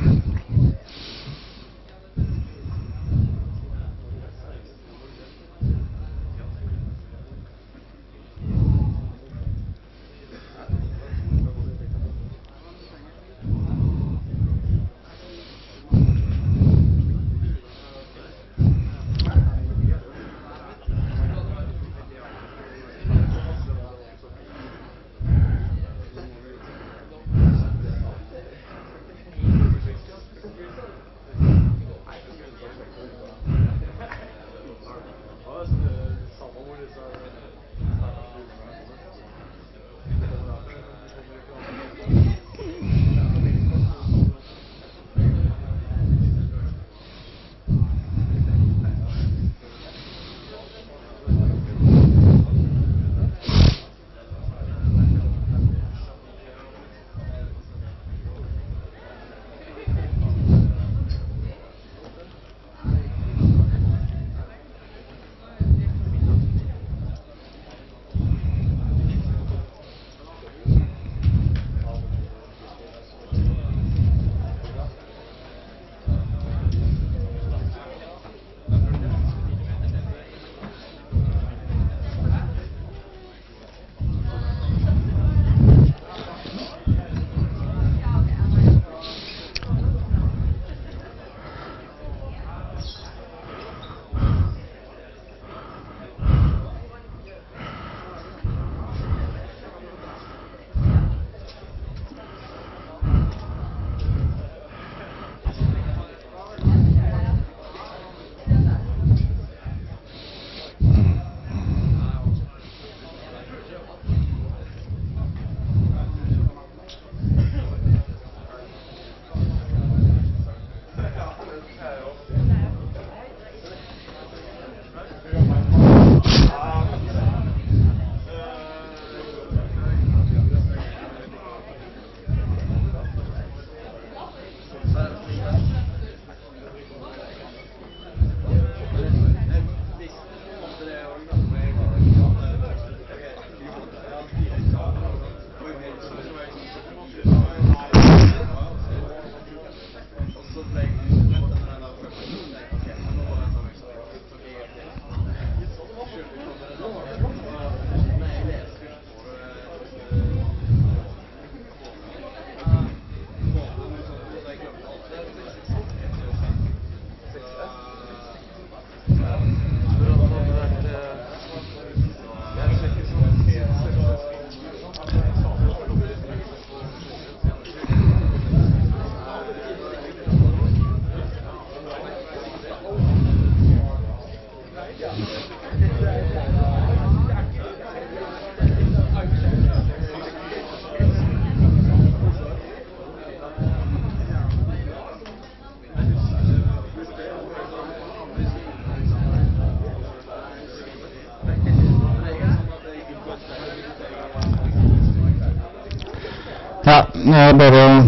Ja, bare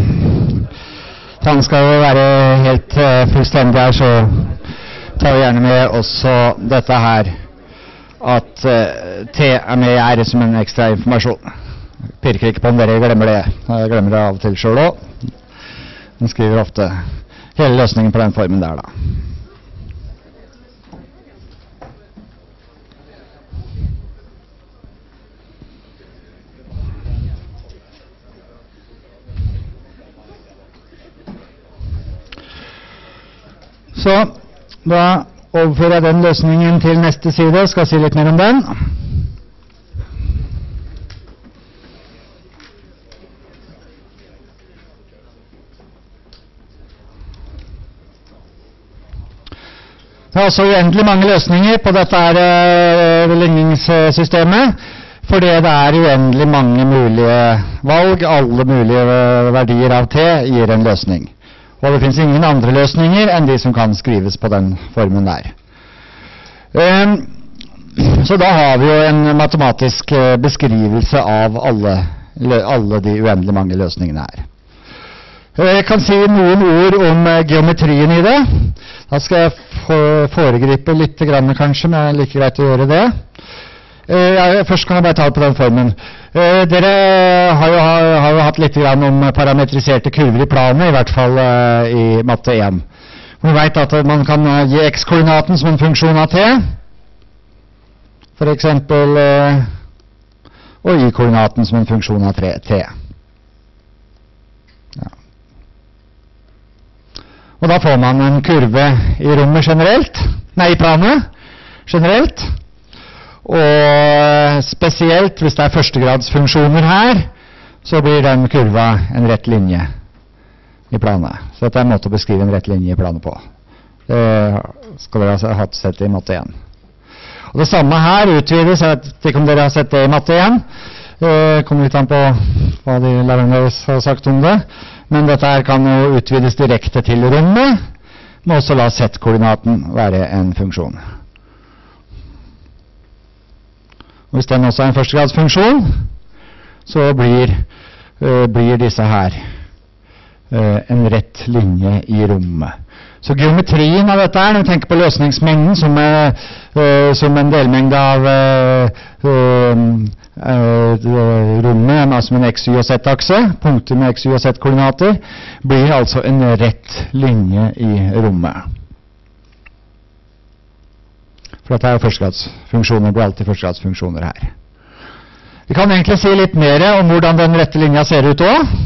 han skal jo være helt uh, fullstendig her, så tar vi gjerne med også dette her, at uh, T er med i R som en ekstra informasjon. Pirker ikke på om dere glemmer det. Jeg glemmer det av og til selv også. Den skriver ofte hele løsningen på den formen der da. Så da overfører jeg den løsningen til neste side, skal si litt mer om den. Det er også uendelig mange løsninger på dette her uh, ligningssystemet, fordi det er uendelig mange mulige valg, alle mulige verdier av T gir en løsning. Og det finnes ingen andre løsninger enn de som kan skrives på den formen der. Um, så da har vi jo en matematisk uh, beskrivelse av alle, alle de uendelig mange løsningene her. Jeg kan si noen ord om uh, geometrien i det. Da skal jeg foregripe litt grann kanskje, men det er like greit å gjøre det. Uh, jeg, først kan jeg bare ta det på den formen. Eh, dere har jo, har jo hatt litt grann om parametriserte kurver i planet, i hvert fall eh, i matte én. Vi vet at man kan gi x-koordinaten som en funksjon av t, for eksempel, eh, og y-koordinaten som en funksjon av t. Ja. Og da får man en kurve i rommet generelt, nei, i planet generelt. Og spesielt hvis det er førstegradsfunksjoner her, så blir den kurva en rett linje i planet. Så dette er en måte å beskrive en rett linje i planet på. Det skal dere ha hatt sett i matte én. Og det samme her utvides, jeg vet ikke om dere har sett det i matte én. Det kommer litt an på hva de lærerne deres har sagt om det. Men dette her kan jo utvides direkte til rommet, men også la z-koordinaten være en funksjon. Og hvis den også er en førstegradsfunksjon, så blir, uh, blir disse her uh, en rett linje i rommet. Så geometrien av dette her, når vi tenker på løsningsmengden som, er, uh, som en delmengde av uh, uh, uh, rommet, altså med en x, y og z-akse, punkter med x, y og z-koordinater, blir altså en rett linje i rommet. For dette er førstegradsfunksjoner, blir alltid førstegradsfunksjoner her. Vi kan egentlig si litt mer om hvordan den rette linja ser ut også.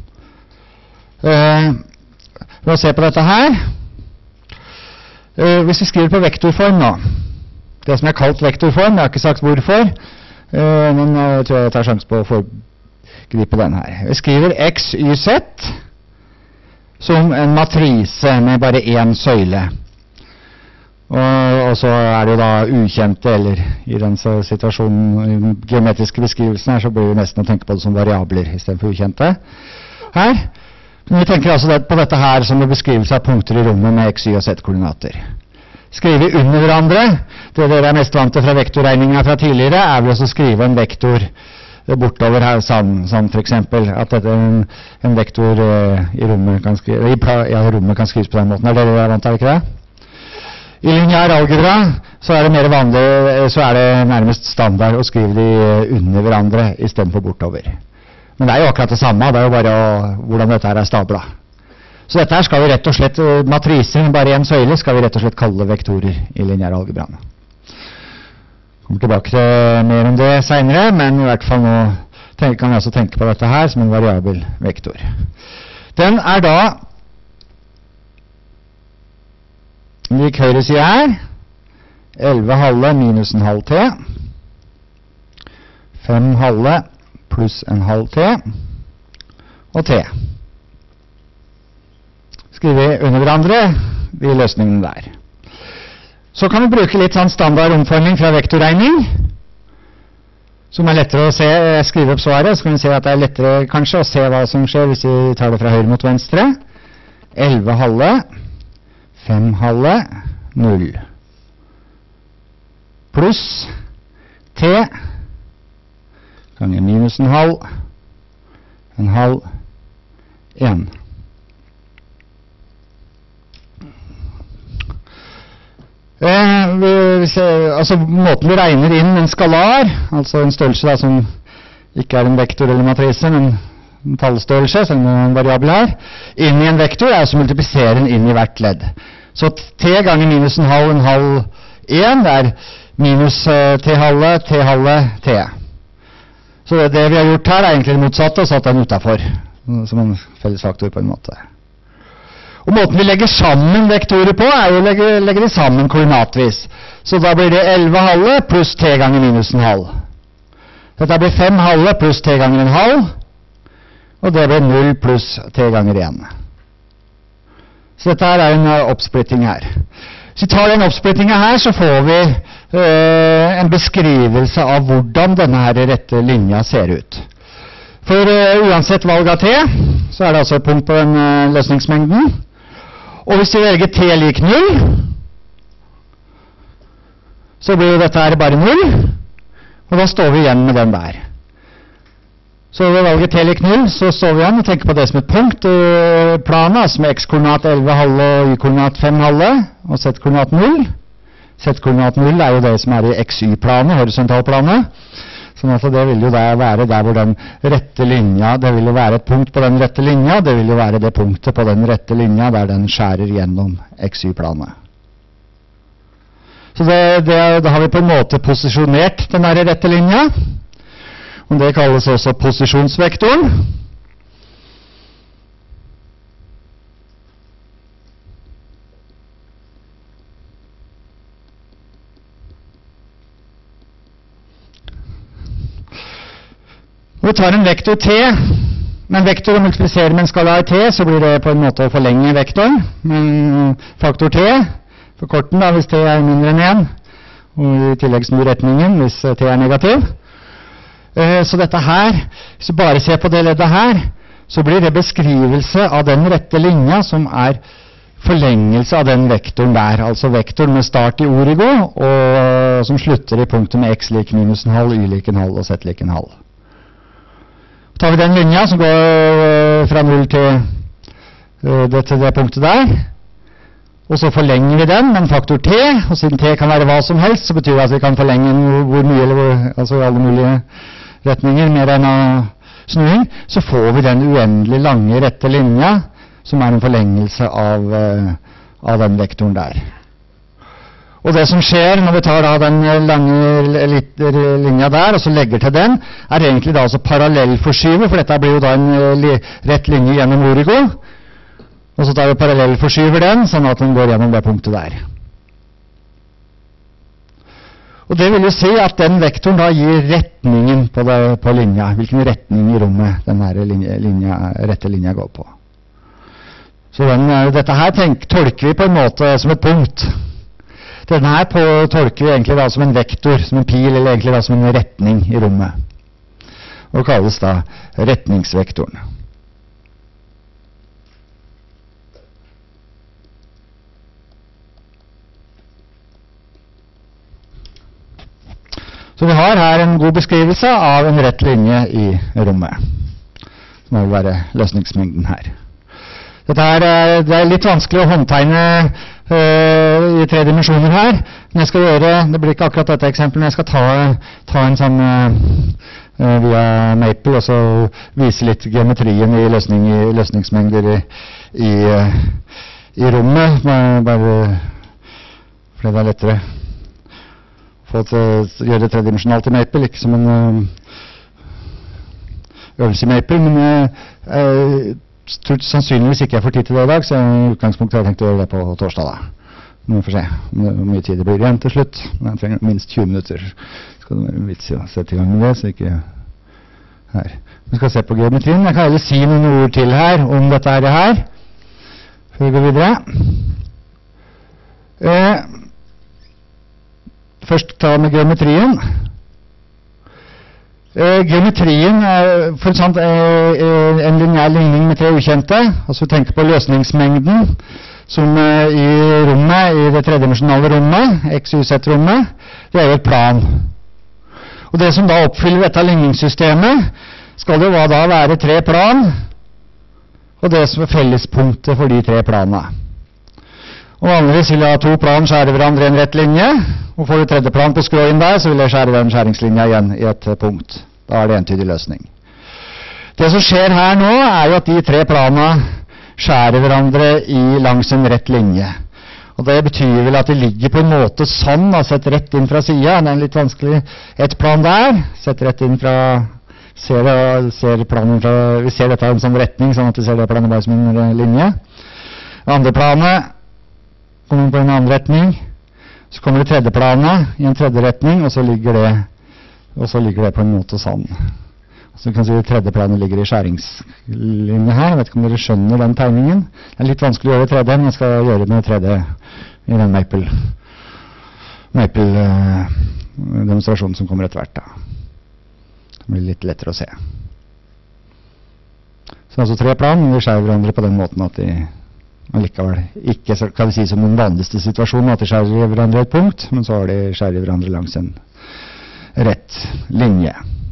Uh, for å se på dette her. Uh, hvis vi skriver på vektorform nå, det som er kalt vektorform, jeg har ikke sagt hvorfor, uh, men jeg tror jeg tar sjanse på å foregripe den her. Vi skriver x, y, z som en matrise med bare én søyle. Og, og så er det jo da ukjente, eller i den situasjonen, i den geometriske beskrivelsen her, så blir det nesten å tenke på det som variabler i stedet for ukjente. Her. Men vi tenker altså på dette her som en beskrivelse av punkter i rommet med x, y og z-koordinater. Skrive under hverandre, det dere er mest vant til fra vektorregningen fra tidligere, er vel også å skrive en vektor bortover her, sånn, sånn for eksempel, at dette, en, en vektor uh, i, rommet kan skrive, i ja, rommet kan skrives på den måten. Er det dere er vant til, ikke det? I lineær algebra så er det mer vanlig, så er det nærmest standard å skrive de under hverandre i stedet for bortover. Men det er jo akkurat det samme, det er jo bare å, hvordan dette her er stablet. Så dette her skal vi rett og slett, matriser, bare en søyle, skal vi rett og slett kalle vektorer i lineær algebra. Kommer tilbake til mer om det senere, men i hvert fall nå tenk, kan vi også tenke på dette her som en variabel vektor. Den er da lik høyre side her, elleve halve minus en halv t, fem halve pluss en halv t, og t. Skriver vi under hverandre de løsningene der. Så kan vi bruke litt sånn standard omforming fra vektorregning, som er lettere å se, skrive opp svaret, så kan vi se at det er lettere kanskje å se hva som skjer hvis vi tar det fra høyre mot venstre. elleve halve, fem halve, null. Pluss t ganger minus en halv, en halv, en. Eh, vi, vi ser, altså måten vi regner inn en skalar, altså en størrelse da, som ikke er en vektor eller matrise, men en tallstørrelse, som er en variabel her, inn i en vektor er å multiplisere den inn i hvert ledd. Så t ganger minus en halv, en halv, en, det er minus uh, t halve, t halve, t. Så det, det vi har gjort her er egentlig det motsatte, og satt den utenfor, som en felles faktor på en måte. Og måten vi legger sammen vektorer på er jo å legge, legge de sammen koordinatvis. Så da blir det elleve halve pluss t ganger minus en halv. Dette blir fem halve pluss t ganger en halv, og det blir null pluss t ganger en. Så dette her er en uh, oppsplitting her. Hvis vi tar den oppsplittingen her, så får vi uh, en beskrivelse av hvordan denne her rette linja ser ut. For uh, uansett valg av t, så er det altså et punkt på den uh, løsningsmengden. Og hvis vi velger t lik null, så blir dette her bare null, og da står vi igjen med den der. Så ved valget t lik null, så står vi igjen og tenker på det som et punkt i planen, altså med x-koordinat elleve halve og y-koordinat fem halve, og z-koordinat null. Z-koordinat null er jo det som er i x y-planet, horisontalplanet. Sånn at det vil jo der være der hvor den rette linja, det vil jo være et punkt på den rette linja, det vil jo være det punktet på den rette linja der den skjærer gjennom X Y-planet. Så det, det, da har vi på en måte posisjonert den der rette linja, og det kalles også posisjonsvektoren. Vi tar en vektor T, med en vektor og multipliserer med en skala i T, så blir det på en måte å forlenge vektoren. Men faktor T, for korten da, hvis T er mindre enn én, og i tillegg snur retningen hvis T er negativ. Så dette her, hvis du bare ser på det leddet her, så blir det beskrivelse av den rette linja som er forlengelse av den vektoren der, altså vektoren med start i origo, og som slutter i punktet med x lik minus en halv, y lik en halv og z lik en halv. Tar vi den linja som går fra null til det, til det punktet der, og så forlenger vi den med en faktor T, og siden T kan være hva som helst, så betyr det at vi kan forlenge den hvor mye, eller hvor, altså i alle mulige retninger, mer enn snuing, så får vi den uendelig lange rette linja, som er en forlengelse av, av den vektoren der. Og det som skjer når vi tar da den lange linja der, og så legger til den, er egentlig da altså parallellforskyver, for dette blir jo da en li, rett linje gjennom origo. Og så tar vi parallellforskyver den, sånn at den går gjennom det punktet der. Og det vil jo si at den vektoren da gir retningen på, det, på linja, hvilken retning i rommet den her linja, linja, rette linja går på. Så den, dette her tenk, tolker vi på en måte som et punkt. Denne her på, tolker vi egentlig da som en vektor, som en pil, eller egentlig da som en retning i rommet. Og kalles da retningsvektoren. Så vi har her en god beskrivelse av en rett linje i rommet. Som vil være løsningsmengden her. Dette er, det er litt vanskelig å håndtegne uh, i tre dimensjoner her. Men jeg skal gjøre, det blir ikke akkurat dette eksempelet, men jeg skal ta, ta en sånn uh, via Maple, og så vise litt geometrien i, løsning, i løsningsmengder i, i, uh, i rommet. Bare fordi det er lettere å gjøre det tredimensjonalt i Maple, ikke som en uh, øvelse i Maple, men uh, uh, tror sannsynligvis ikke jeg får tid til det i dag, så i utgangspunktet har jeg tenkt å gjøre det på torsdag da. Nå får vi se hvor mye tid det blir igjen til slutt. Jeg trenger minst tjue minutter. Skal det være en vits å sette i gang med det, så ikke her. Vi skal se på geometrien. Jeg kan heller si noen ord til her om dette her, her før vi går videre. Eh, først ta med geometrien. Uh, geometrien er for eksempel uh, en lineær ligning med tre ukjente, altså vi tenker på løsningsmengden som uh, i rommet, i det tredimensjonale rommet, X Y Z-rommet, det er jo et plan. Og det som da oppfyller dette ligningssystemet, skal jo da være tre plan, og det som er fellespunktet for de tre planene. Og vanligvis vil jeg ha to plan skjære hverandre i en rett linje, og får du tredje plan på skråen der, så vil jeg skjære den skjæringslinja igjen i et punkt. Da er det entydig løsning. Det som skjer her nå, er jo at de tre planene skjærer hverandre i langs en rett linje. Og det betyr vel at de ligger på en måte sånn, da, sett rett inn fra siden. Det er litt vanskelig. Et plan der, sett rett inn fra, ser, det, ser planen fra, vi ser dette i en sånn retning, sånn at vi ser det planet bare som en linje. Det andre planet kommer på en annen retning. Så kommer det tredje planet i en tredje retning, og så ligger det, og så ligger det på en måte sånn. Så du kan si at det tredje planet ligger i skjæringslinje her. Jeg vet ikke om dere skjønner den tegningen. Det er litt vanskelig å gjøre tredje, men jeg skal gjøre det tredje i den Maple, Maple uh, demonstrasjonen som kommer etter hvert. Da. Det blir litt lettere å se. Så altså tre plan, vi skjærer hverandre på den måten at de likevel ikke, så kan vi si som den vanligste situasjonen, at de skjærer hverandre i et punkt, men så har de skjærer hverandre langs en rett linje.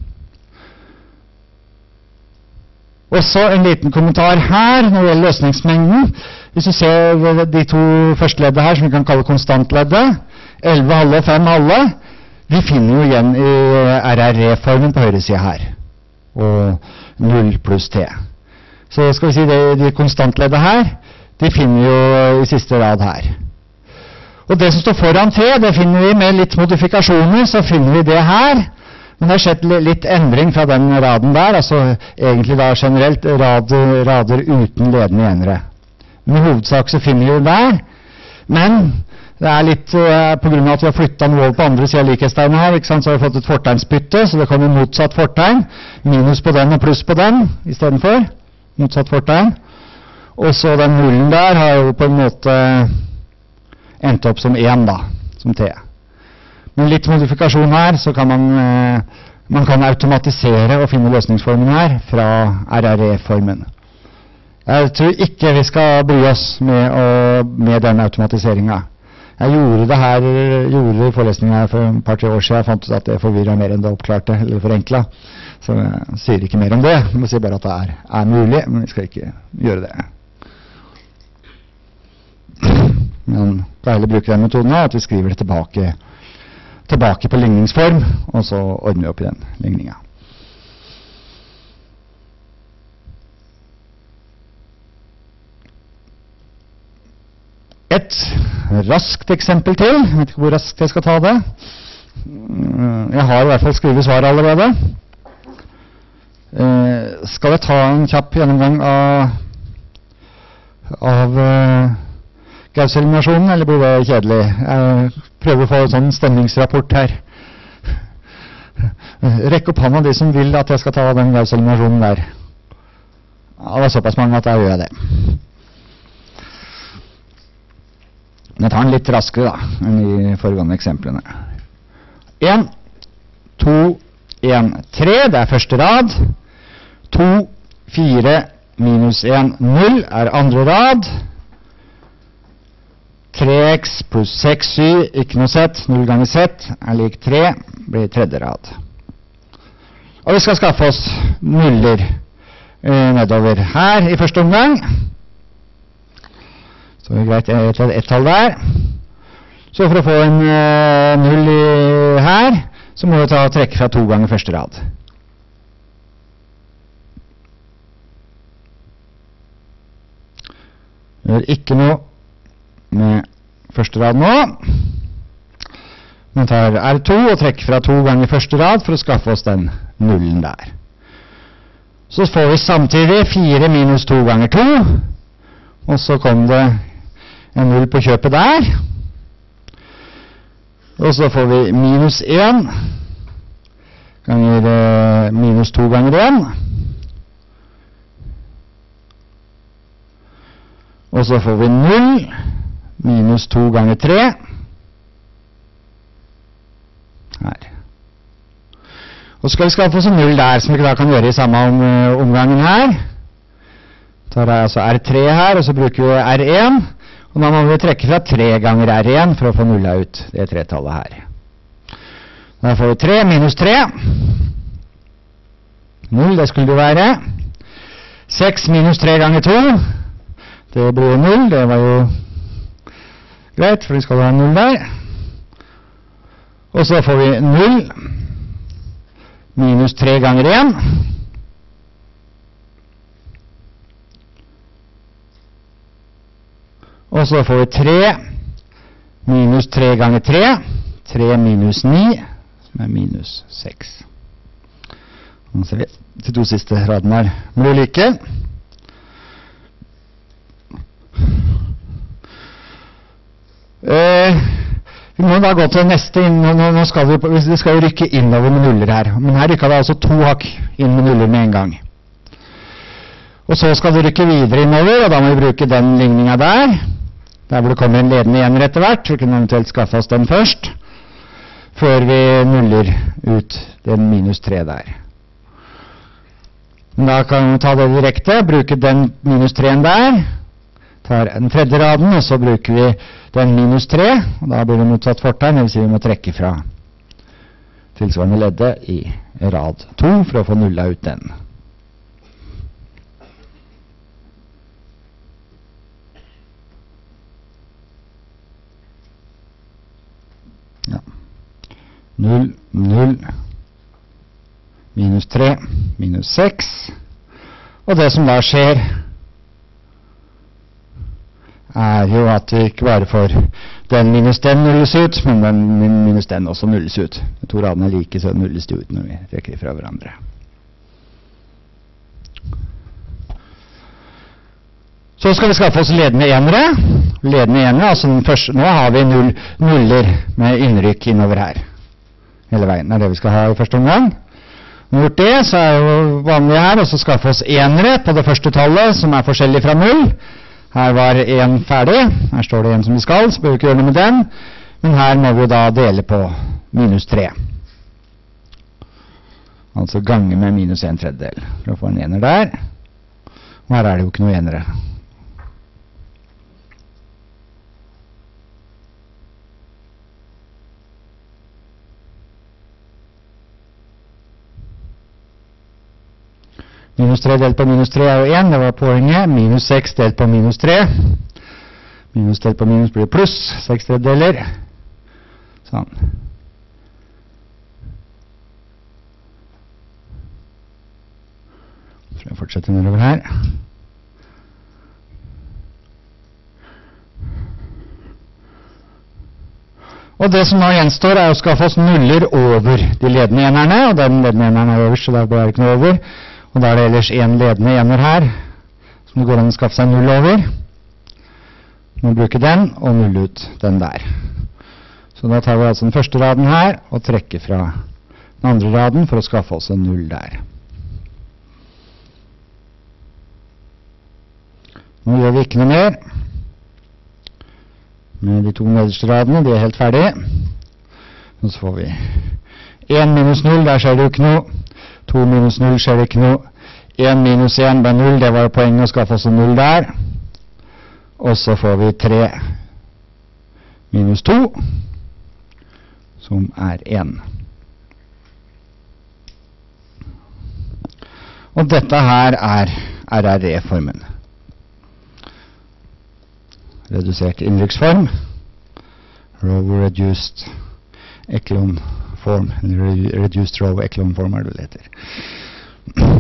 Også en liten kommentar her når det gjelder løsningsmengden. Hvis du ser de to første leddet her, som vi kan kalle konstantleddet, elleve halve og fem halve, vi finner jo igjen i R R E-formen på høyre side her, og null pluss T. Så skal vi si det, de konstantledde her, de finner jo i siste rad her. Og det som står foran T, det finner vi med litt modifikasjoner, så finner vi det her. Men det har skjedd litt endring fra den raden der, altså egentlig da generelt rader, rader uten ledende enere. Men i hovedsak så finner vi jo der, men det er litt uh, på grunn av at vi har flyttet noe over på andre siden av likhetstegnet her, ikke sant? Så har vi fått et fortegnsbytte, så det kommer motsatt fortegn, minus på den og pluss på den i stedet for, motsatt fortegn. Og så den nullen der har jo på en måte endt opp som én da, som T. Men litt modifikasjon her, så kan man, uh, man kan automatisere og finne løsningsformen her fra R R E-formen. Jeg tror ikke vi skal bry oss med, å, med den automatiseringen. Jeg gjorde det her, gjorde det i forelesningen her for et par-tre år siden. Jeg fant ut at det forvirret mer enn det oppklarte, eller forenklet. Så jeg sier ikke mer om det. Jeg sier bare at det er, er mulig, men vi skal ikke gjøre det. Men jeg kan heller bruke den metoden her, at vi skriver det tilbake, tilbake på ligningsform, og så ordner vi opp i den ligningen. Et raskt eksempel til. Jeg vet ikke hvor raskt jeg skal ta det. Jeg har i hvert fall skrevet svar allerede. Eh, skal jeg ta en kjapp gjennomgang av, av uh, Gauss-eliminasjonen, eller blir det kjedelig? Jeg prøver å få en sånn stemningsrapport her. Rekk opp hånda de som vil at jeg skal ta den Gauss-eliminasjonen der. Ja, det er såpass mange at jeg gjør det. Men jeg tar den litt raskere da, enn de foregående eksemplene. en, to, en, tre, det er første rad. to, fire, minus en, null er andre rad. tre x pluss seks y, ikke noe sett, null ganger z er lik tre, blir tredje rad. Og vi skal skaffe oss nuller eh, nedover her i første omgang. Så det er greit, et, et tall der. Så for å få en uh, null i, her, så må vi ta trekke fra to ganger første rad. Vi gjør ikke noe med første rad nå. Vi tar R to og trekker fra to ganger første rad for å skaffe oss den nullen der. Så får vi samtidig fire minus to ganger to, og så kom det en null på kjøpet der. Og så får vi minus en ganger eh, minus to ganger en. Og så får vi null minus to ganger tre. Her. Og så skal vi skaffe oss en null der, som vi da kan gjøre i samme om, omgangen her. Så tar jeg altså R tre her, og så bruker vi R en. Og da må vi trekke fra tre ganger R en for å få nullet ut det tretallet her. Da får vi tre minus tre. null, det skulle det være. seks minus tre ganger to. Det blir null, det var jo greit, for vi skal ha null der. Og så får vi null minus tre ganger en. Og så får vi tre minus tre ganger tre. tre minus ni, som er minus seks. Nå ser vi de to siste radene her blir like. Eh, vi må da gå til neste. Nå, nå skal vi, vi skal jo rykke innover med nuller her. Men her rykket det altså to hakk inn med nuller med en gang. Og så skal vi rykke videre innover, og da må vi bruke den ligningen der. Der hvor det kommer en ledende ener etter hvert. Vi kan eventuelt skaffe oss den først, før vi nuller ut den minus tre der. Men da kan vi ta det direkte, bruke den minus tre-en der, tar den tredje raden, og så bruker vi den minus tre, og da blir det motsatt fortegn, det vil si vi må trekke fra tilsvarende leddet i rad to for å få nullet ut den. Ja. null minus tre, minus seks. Og det som da skjer, er jo at vi ikke bare får den minus den nulles ut, men den minus den også nulles ut. De to radene er like, så nulles de ut når vi trekker fra hverandre. Så skal vi skaffe oss ledende enere. Ledende enere, altså den første, nå har vi null, nuller med innrykk innover her. Hele veien, det er det vi skal ha i første omgang. Når vi har gjort det, så er det jo vanlig her, og så skaffe oss enere på det første tallet, som er forskjellig fra null. Her var en ferdig, her står det en som vi skal, så bør vi ikke gjøre noe med den. Men her må vi da dele på minus tre. Altså gange med minus en tredjedel, for å få en ener der. Og her er det jo ikke noe enere. Minus tre delt på minus tre er jo en, det var poenget. Minus seks delt på minus tre. Minus delt på minus blir pluss, seks tredjedeler. Sånn. Så jeg fortsetter nedover her. Og det som nå gjenstår er å skaffe oss nuller over de ledende enerne, og den ledende eneren er øverst, så der blir det ikke noe over. Og da er det ellers en ledende ener her, som det går an å skaffe seg null over. Nå bruker den, og null ut den der. Så da tar vi altså den første raden her, og trekker fra den andre raden for å skaffe oss en null der. Nå gjør vi ikke noe mer med de to nederste radene, de er helt ferdige. Og så får vi en minus null, der skjer det jo ikke noe. to minus null skjer det ikke noe. en minus en ble null, det var poenget å skaffe oss en null der. Og så får vi tre minus to, som er en. Og dette her er R R E-formen. Redusert innrykksform. Row reduced echelon form, reduced row echelon form er det vel heter.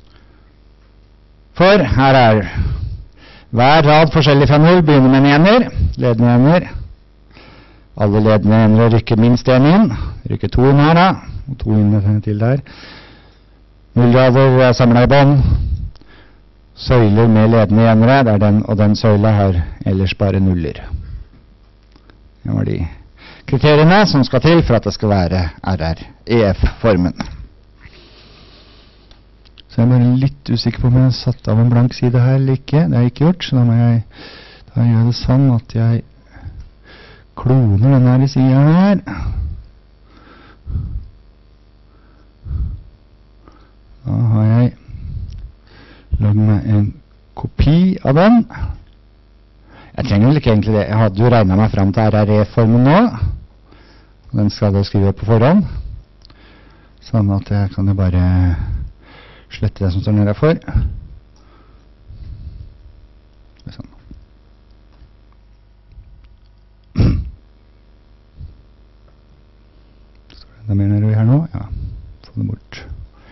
For her er hver rad forskjellig fra null, begynner med en ener, ledende ener. Alle ledende enere rykker minst en inn, rykker to inn her da, og to inn til der. Nullrader er samlet i bånd. Søyler med ledende enere, det er den og den søyla har ellers bare nuller. Det var de kriteriene som skal til for at det skal være R R E-F-formen. Så jeg er bare litt usikker på om jeg har satt av en blank side her eller ikke. Det har jeg ikke gjort, så da må jeg da gjør det sånn at jeg kloner denne her i siden her. Da har jeg laget meg en kopi av den. Jeg trenger vel ikke egentlig det. Jeg hadde jo regnet meg frem til R R E-formen nå. Den skal jeg skrive på forhånd. Sånn at jeg kan jo bare slette det som står nede for. Sånn. Står det enda mer nedover her nå? Ja, få det bort.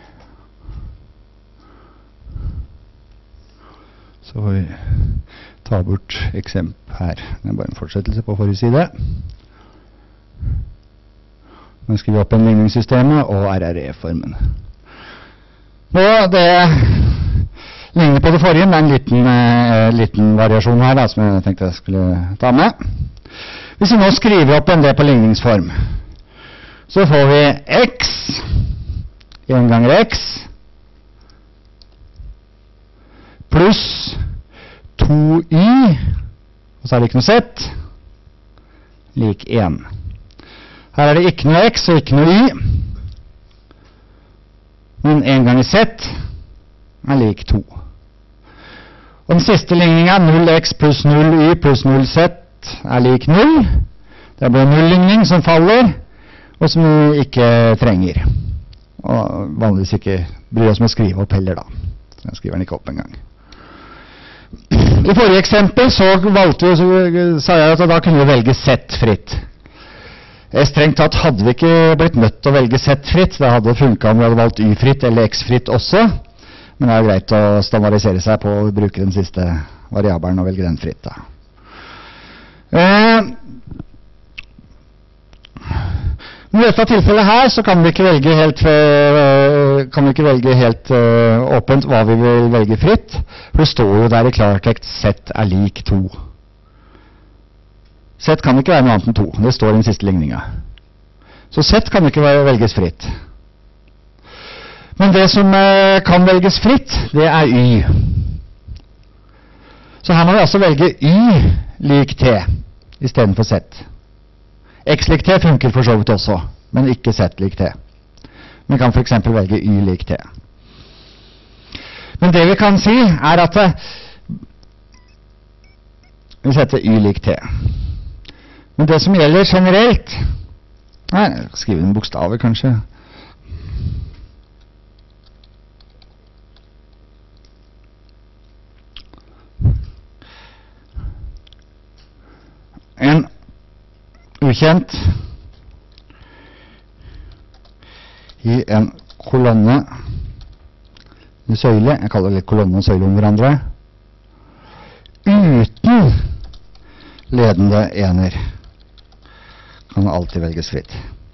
Så får vi ta bort eksemp her. Det er bare en fortsettelse på forrige side. Nå skriver vi opp en ligningssystemet og R R E-formen. Nå, det ligner på det forrige, men det er en liten, eh, liten variasjon her da, som jeg tenkte jeg skulle ta med. Hvis vi nå skriver opp en det på ligningsform, så får vi x, en ganger x, pluss to y, og så er det ikke noe z, lik en. Her er det ikke noe x og ikke noe y, men en gang i z er lik to. Og den siste ligningen, null x pluss null y pluss null z, er lik null. Det blir null-ligning som faller, og som vi ikke trenger. Og vanligvis ikke bryr oss med å skrive opp heller da. Så jeg skriver den ikke opp en gang. I forrige eksempel så valgte vi, så sa jeg at da kunne vi velge z fritt. Strengt tatt hadde vi ikke blitt nødt til å velge Z-fritt. Det hadde funket om vi hadde valgt Y-fritt eller X-fritt også. Men det er greit å standardisere seg på å bruke den siste variabelen og velge den fritt. Da. Eh, I dette tilfellet her så kan vi ikke velge helt, uh, kan vi ikke velge helt uh, åpent hva vi vil velge fritt. For det står jo der i klartekst Z er lik to. Z kan ikke være noe annet enn to. Det står i den siste ligningen. Så Z kan ikke velges fritt. Men det som uh, kan velges fritt, det er Y. Så her må vi altså velge Y lik T i stedet for Z. X lik T funker for så vidt også, men ikke Z lik T. Vi kan for eksempel velge Y lik T. Men det vi kan si er at vi setter Y lik T. Men det som gjelder generelt, nei, jeg skal skrive en bokstaver kanskje. En ukjent i en kolonne, en søyle, jeg kaller det litt kolonne og søyle om hverandre, uten ledende ener, kan alltid velges fritt.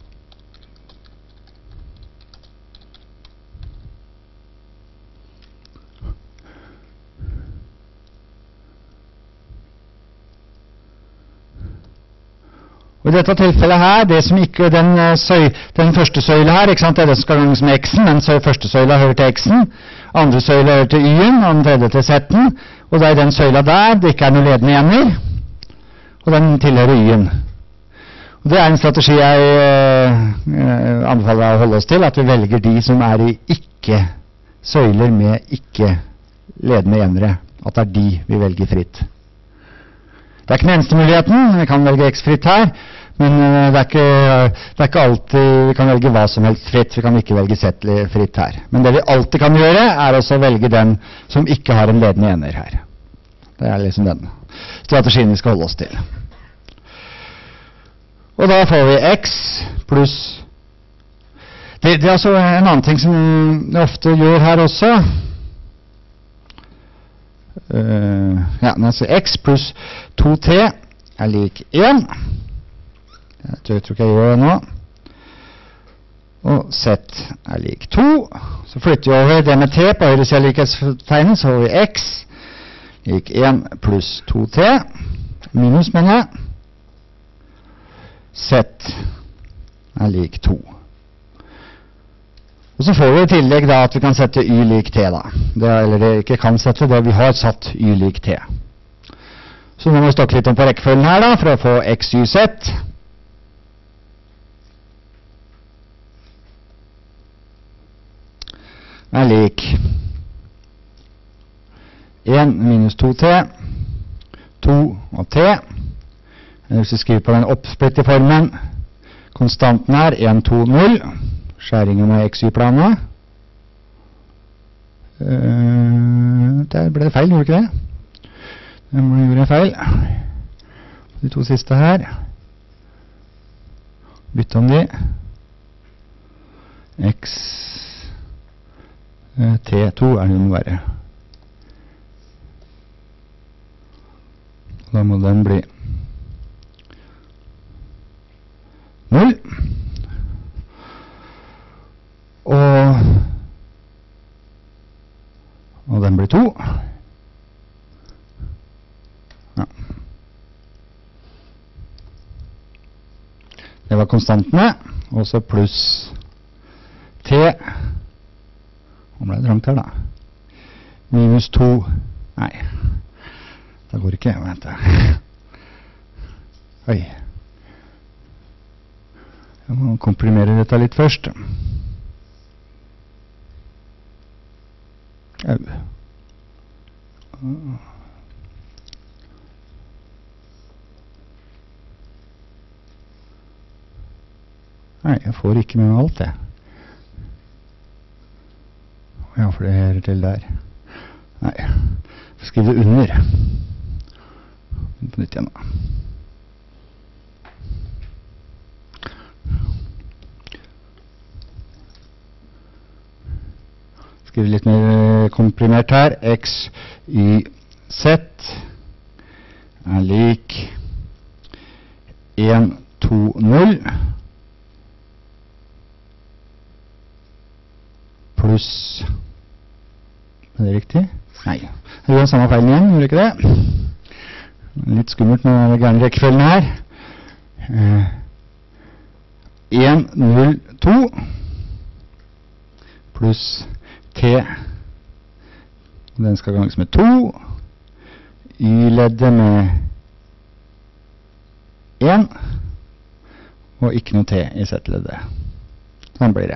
Og i dette tilfellet her, det som ikke, den, søy, den første søyle her, ikke sant, det er det som skal ganges med X-en, den søy, første søyla hører til X-en, andre søyla hører til Y-en, og den tredje til Z-en, og det er den søyla der, det ikke er noen ledende ener, og den tilhører Y-en. Og det er en strategi jeg eh, anbefaler å holde oss til, at vi velger de som er i ikke-søyler med ikke-ledende enere, at det er de vi velger fritt. Det er ikke den eneste muligheten, vi kan velge X-fritt her, men det er, ikke, det er ikke alltid vi kan velge hva som helst fritt, vi kan ikke velge Z-fritt her. Men det vi alltid kan gjøre er også å velge den som ikke har en ledende ener her. Det er liksom den strategien vi skal holde oss til. Og da får vi X pluss, det, det er altså en annen ting som vi ofte gjør her også. Uh, ja, altså X pluss to T er lik én. Jeg tror, jeg tror ikke jeg gjør det nå. Og Z er lik to. Så flytter vi over det med T på høyre siden likhetstegnet, så har vi X lik én pluss to T minus, mener jeg. Z er lik to. Og så får vi i tillegg da at vi kan sette Y lik T da. Det, eller det ikke kan sette, det vi har satt Y lik T. Så nå må vi stokke litt om på rekkefølgen her da, for å få X, Y, Z. Er lik én minus to T, to og T. Hvis vi skriver på den oppsplitt i formen, konstanten her, én, to, null. Skjæringen av X Y-planet. Uh, der ble det feil, gjorde ikke det? Der gjorde jeg feil. De to siste her. Bytte om de. X uh, T to er det må være. Da må den bli null. Og, og den blir to. Ja. Det var konstantene, og så pluss T. Nå ble det trangt her da. Minus to. Nei, det går ikke. Vent da. Oi. Jeg må komprimere dette litt først. Au. Nei, jeg får ikke med meg alt det. Ja, for det hører til der. Nei, jeg skriver under. På nytt igjen da. skriver litt mer komprimert her. X, Y, Z er lik en, to, null pluss, er det riktig? Nei, jeg gjør den samme feilen igjen, gjør ikke det? Litt skummelt med den gærne rekkefølgen her. en, null, to pluss T, den skal ganges med to, Y-leddet med en, og ikke noe T i Z-leddet. Sånn blir det.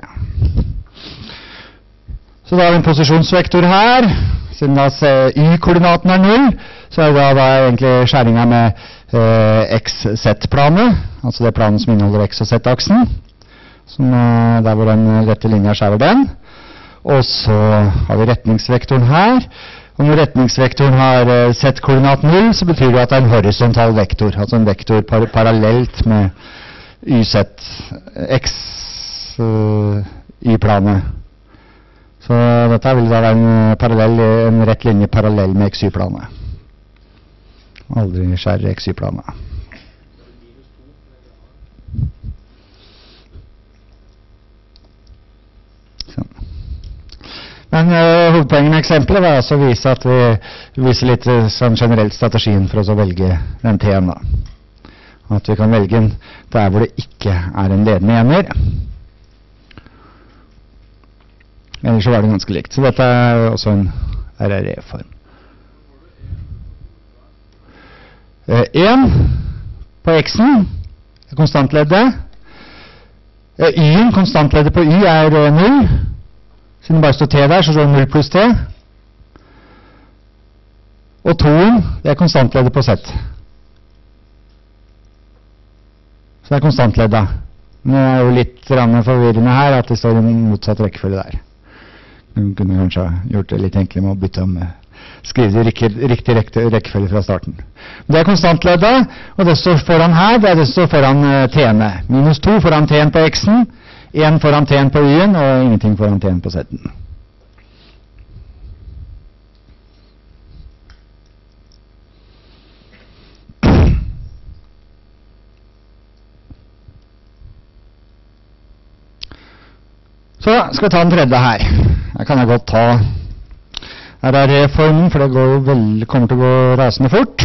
Så da har vi en posisjonsvektor her. Siden da Y-koordinaten er null, så er det da, da egentlig skjæringen med eh, X Z-planet, altså det planet som inneholder X- og Z-aksen, som er der hvor den rette linja skjærer den. Og så har vi retningsvektoren her, og når retningsvektoren har eh, Z-koordinat null, så betyr det at det er en horisontal vektor, altså en vektor par parallelt med Y Z, X, uh, Y-planet. Så dette vil da være en, parallell, en rett linje parallell med X Y-planet. Aldri skjærer X Y-planet. Sånn. Men uh, hovedpoenget med eksempelet var altså å vise at vi viser litt uh, sånn generelt strategien for oss å velge den T-en da. At vi kan velge den der hvor det ikke er en ledende ener. Ellers så var det ganske likt. Så dette er også en R R E-form. en på X-en er konstantleddet. Y-en, konstantleddet på Y er null. Siden det bare står T der, så står det null pluss T. Og to-en, det er konstantleddet på Z. Så det er konstantleddet. Nå er jo litt forvirrende her at det står i motsatt rekkefølge der. Du kunne kanskje gjort det litt enklere med å bytte om, skrive det riktig, riktig rekkefølge fra starten. Det er konstantleddet, og det står foran her, det er det står foran T-ene. Minus to foran T-en på X-en, en foran T-en på Y-en, og ingenting foran T-en på Z-en. Så skal vi ta den tredje her. Her kan jeg godt ta R R E-formen, for det går vel, kommer til å gå rasende fort.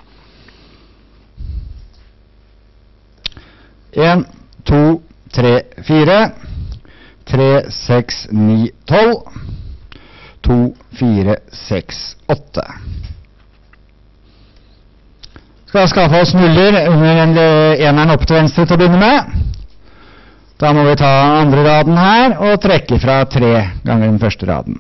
en, to, tre, fire, tre, seks, ni, tolv, to, fire, seks, åtte. Skal jeg skaffe oss nuller under eneren opp til venstre til å begynne med. Da må vi ta andre raden her og trekke fra tre ganger den første raden.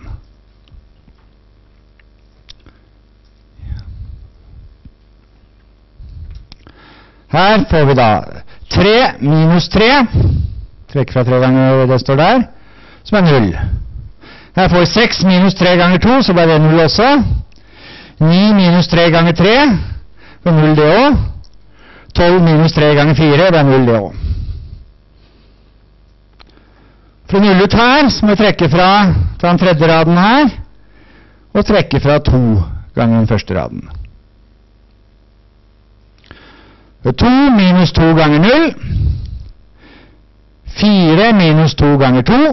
Her får vi da tre minus tre, trekke fra tre ganger det står der, som er null. Her får vi seks minus tre ganger to, så blir det null også. ni minus tre ganger tre, det er null det også. tolv minus tre ganger fire, det er null det også. For å nulle ut her, så må vi trekke fra den tredje raden her, og trekke fra to ganger den første raden. to minus to ganger null, fire minus to ganger to,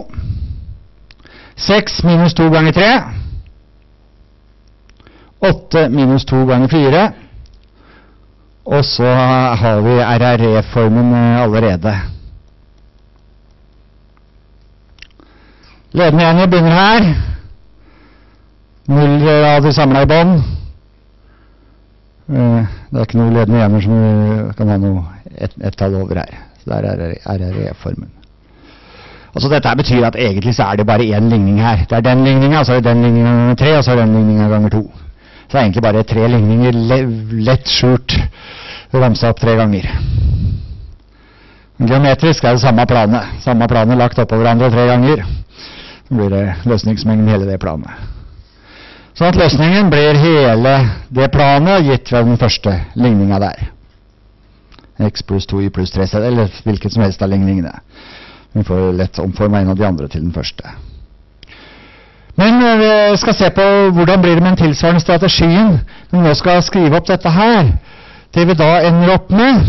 seks minus to ganger tre, åtte minus to ganger fire, og så har vi R R E-formen allerede. Ledende ener begynner her. Null rader samlet i bånd. Det er ikke noe ledende ener som kan ha noe ett et tall over her. Så der er R R E-formen. Altså dette betyr at egentlig så er det bare en ligning her. Det er den ligningen, så er det den ligningen ganger tre, og så er den ligningen ganger to. Så det er egentlig bare tre ligninger lett skjult ramset opp tre ganger. Geometrisk er det samme planet. Samme planet lagt oppå hverandre tre ganger. Så blir det løsningsmengden hele det planet. Så at løsningen blir hele det planet gitt ved den første ligningen der. X pluss to, Y pluss tre, eller hvilket som helst av ligningene. Vi får lett omforme en av de andre til den første. Men vi skal se på hvordan blir det med den tilsvarende strategien når vi nå skal skrive opp dette her. Det vi da ender opp med,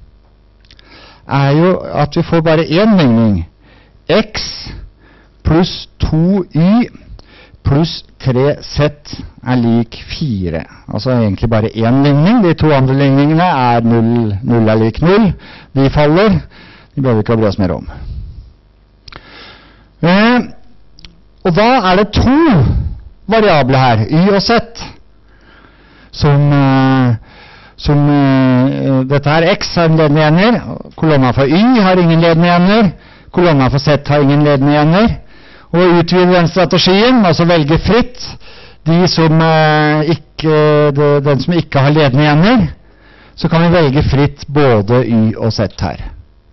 er jo at vi får bare én ligning. X pluss to y pluss tre z er lik fire. Altså egentlig bare én ligning. De to andre ligningene er null, null er lik null. De faller. De behøver ikke å bry oss mer om. Eh, og da er det to variabler her, y og z, som, eh, som eh, dette her x har en ledende ener, kolonna for y har ingen ledende ener, kolonna for z har ingen ledende ener, og utvide den strategien, altså velge fritt de som, eh, ikke, de, den som ikke har ledende ener, så kan vi velge fritt både y og z her.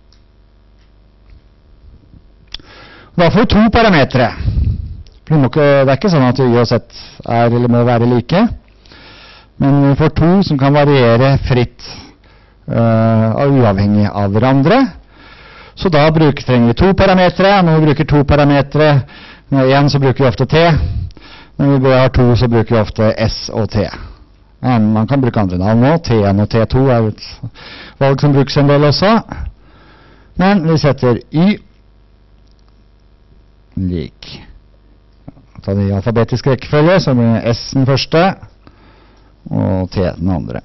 Da får vi to parametre. Det er ikke sånn at y og z er eller må være like, men vi får to som kan variere fritt uh, uavhengig av hverandre. Så da bruker, trenger vi to parametre. Når vi bruker to parametre, når vi har en så bruker vi ofte t. Når vi har to så bruker vi ofte s og t. Men man kan bruke andre navn nå. T en og T to er et valg som brukes en del også. Men vi setter y lik. Ta det i alfabetisk rekkefølge, så blir det S den første, og T den andre.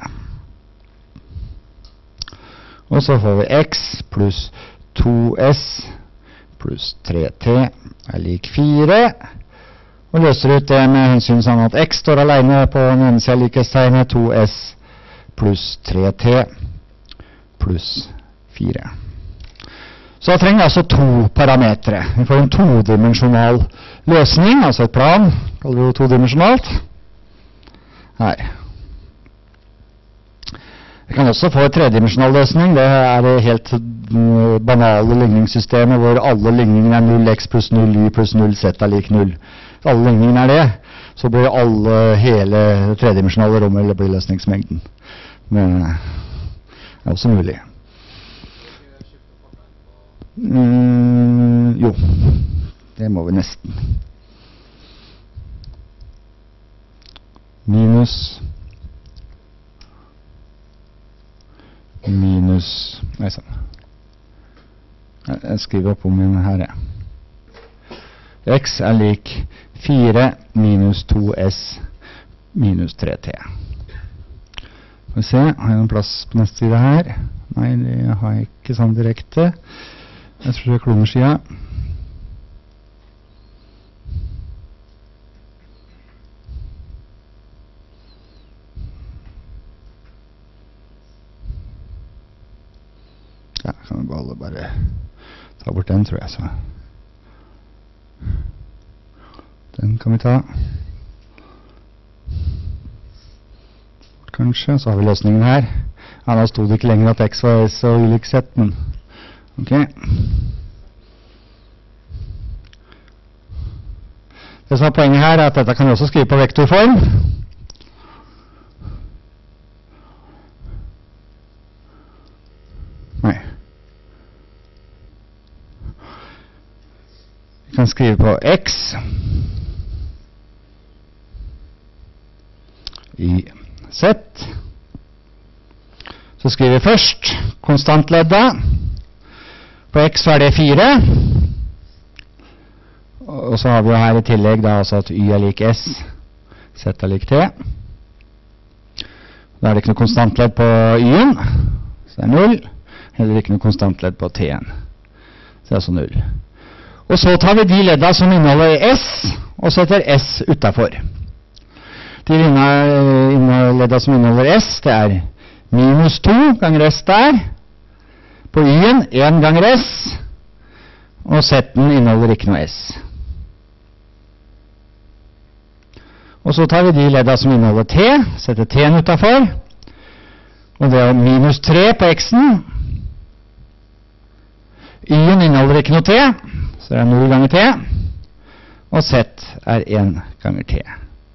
Og så får vi X pluss to S pluss tre T er lik fire. Og løser ut det med hensyn sånn at X står alene på den ene siden likhetstegnet, to S pluss tre T pluss fire. Så da trenger vi altså to parametre. Vi får en todimensjonal løsning, altså et plan, kaller vi det todimensjonalt. Her. Vi kan også få en tredimensjonal løsning. Det er det helt banale ligningssystemet hvor alle ligningene er null x pluss null y pluss null z er lik null. Hvis alle ligningene er det, så blir alle hele tredimensjonale rommet eller blir løsningsmengden. Men det er også mulig. Mm, jo, det må vi nesten. Minus Minus Nei, sånn. Jeg skriver opp om min her. X er lik fire minus to S minus tre T. Skal vi se, har jeg noen plass på neste side her? Nei, det har jeg ikke sånn direkte. Jeg tror det er klonersida. Ja, jeg kan bare, bare ta bort den, tror jeg. Så. Den kan vi ta. Kanskje, så har vi løsningen her. Ja, nå stod det ikke lenger at X var S og ulik Z, men ok. Det som er poenget her er at dette kan vi også skrive på vektorform. Nei. Vi kan skrive på X i Z. Så skriver vi først konstantleddet. På X er det fire. Og så har vi jo her i tillegg da altså at Y er lik S, Z er lik T. Da er det ikke noe konstantledd på Y-en, så det er null. Heller ikke noe konstantledd på T-en, så det er altså null. Og så tar vi de ledda som inneholder S, og setter S utenfor. De ledda som inneholder S, det er minus to ganger S der. På Y-en én ganger S, og Z-en inneholder ikke noe S. Og så tar vi de ledda som inneholder T, setter T-en utenfor, og det er minus tre på X-en. Y-en inneholder ikke noe T, så det er null ganger T, og Z er én ganger T.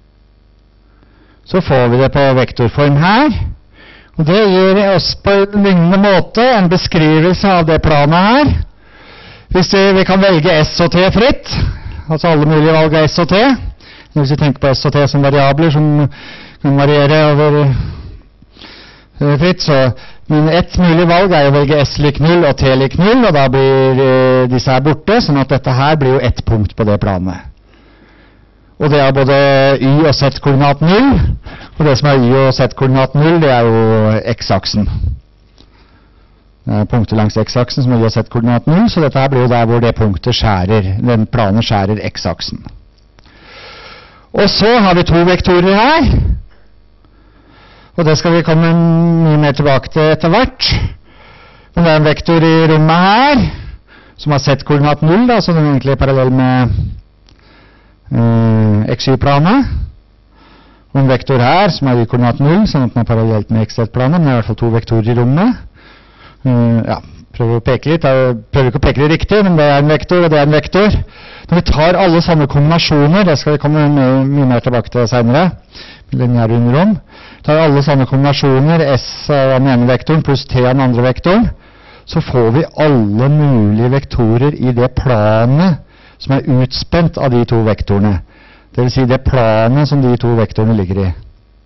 Så får vi det på vektorform her, og det gir oss på en lignende måte en beskrivelse av det planet her. Hvis vi, vi kan velge S og T fritt, altså alle mulige valg av S og T. Hvis vi tenker på S og T som variabler som kan variere over uh, fritt, så men ett mulig valg er å velge S lik null og T lik null, og da blir uh, disse her borte, sånn at dette her blir jo ett punkt på det planet. Og det er både Y og Z-koordinat null, og det som er Y og Z-koordinat null, det er jo X-aksen. Det er punktet langs X-aksen som er Y og Z-koordinat null, så dette her blir jo der hvor det punktet skjærer, den planen skjærer X-aksen. Og så har vi to vektorer her, og det skal vi komme mye mer tilbake til etter hvert. Men det er en vektor i rommet her, som har Z-koordinat null, da, så den er egentlig parallell med uh, X Y-planet. Og en vektor her, som er Y-koordinat null, sånn at den er parallelt med X Z-planet, men det er i hvert fall to vektorer i rommet. Uh, ja, prøver å peke litt, jeg prøver ikke å peke det riktig, men det er en vektor, og det er en vektor. Når vi tar alle sånne kombinasjoner, det skal vi komme mye, mye mer tilbake til senere, lineære underrom, tar alle sånne kombinasjoner, S av den ene vektoren pluss T av den andre vektoren, så får vi alle mulige vektorer i det planet som er utspent av de to vektorene. Det vil si det planet som de to vektorene ligger i.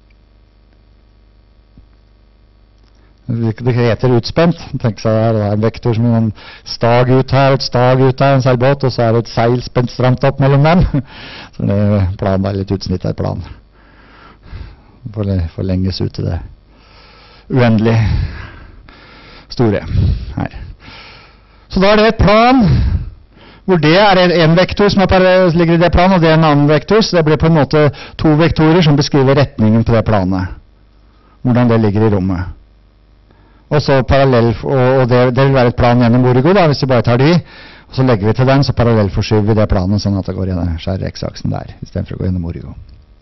Det heter utspent. Tenk seg her, det er en vektor som en stag ut her, et stag ut her, en seilbåt, og så er det et seil spent stramt opp mellom dem. Så det er planen er litt utsnitt av plan. Forlenges ut til det uendelig store her. Så da er det et plan hvor det er en vektor som er, ligger i det planet, og det er en annen vektor, så det blir på en måte to vektorer som beskriver retningen på det planet. Hvordan det ligger i rommet. Og så parallell, og det, det vil være et plan gjennom Origo da, hvis vi bare tar de, og så legger vi til den, så parallellforskyver vi det planet sånn at det går gjennom skjære X-aksen der, i stedet for å gå gjennom Origo.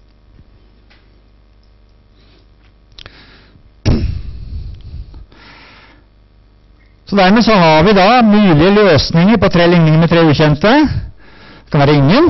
Så dermed så har vi da mulige løsninger på tre ligninger med tre ukjente. Det kan være ingen.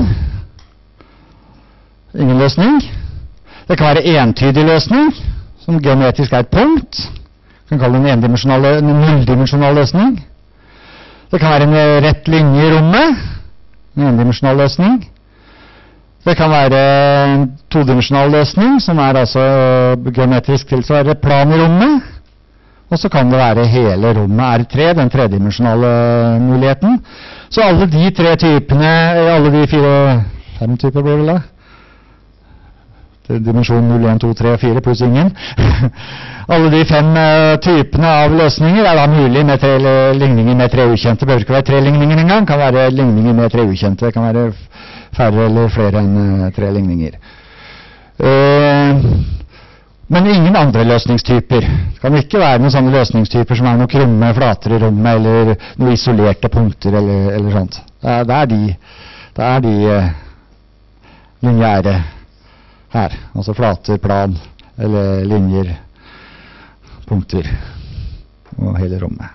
Ingen løsning. Det kan være entydig løsning, som geometrisk er et punkt. Vi kan kalle det en endimensjonal, en nulldimensjonal løsning. Det kan være en rett linje i rommet, en endimensjonal løsning. Det kan være en todimensjonal løsning, som er altså geometrisk tilsvarer plan i rommet. Og så kan det være hele rommet R tre, den tredimensjonale muligheten. Så alle de tre typene, alle de fire, fem typer blir det da? Dimensjon null, en, to, tre og fire pluss ingen. Alle de fem uh, typene av løsninger er da mulig med tre ligninger med tre ukjente. Det behøver ikke være tre ligninger engang, kan være ligninger med tre ukjente. Det kan være færre eller flere enn uh, tre ligninger. Uh, men ingen andre løsningstyper. Det kan ikke være noen sånne løsningstyper som er noen krumme flater i rommet, eller noen isolerte punkter, eller, eller sånt. Det er, det er de, det er de uh, lineære her, altså flater, plan, eller linjer, punkter, og hele rommet.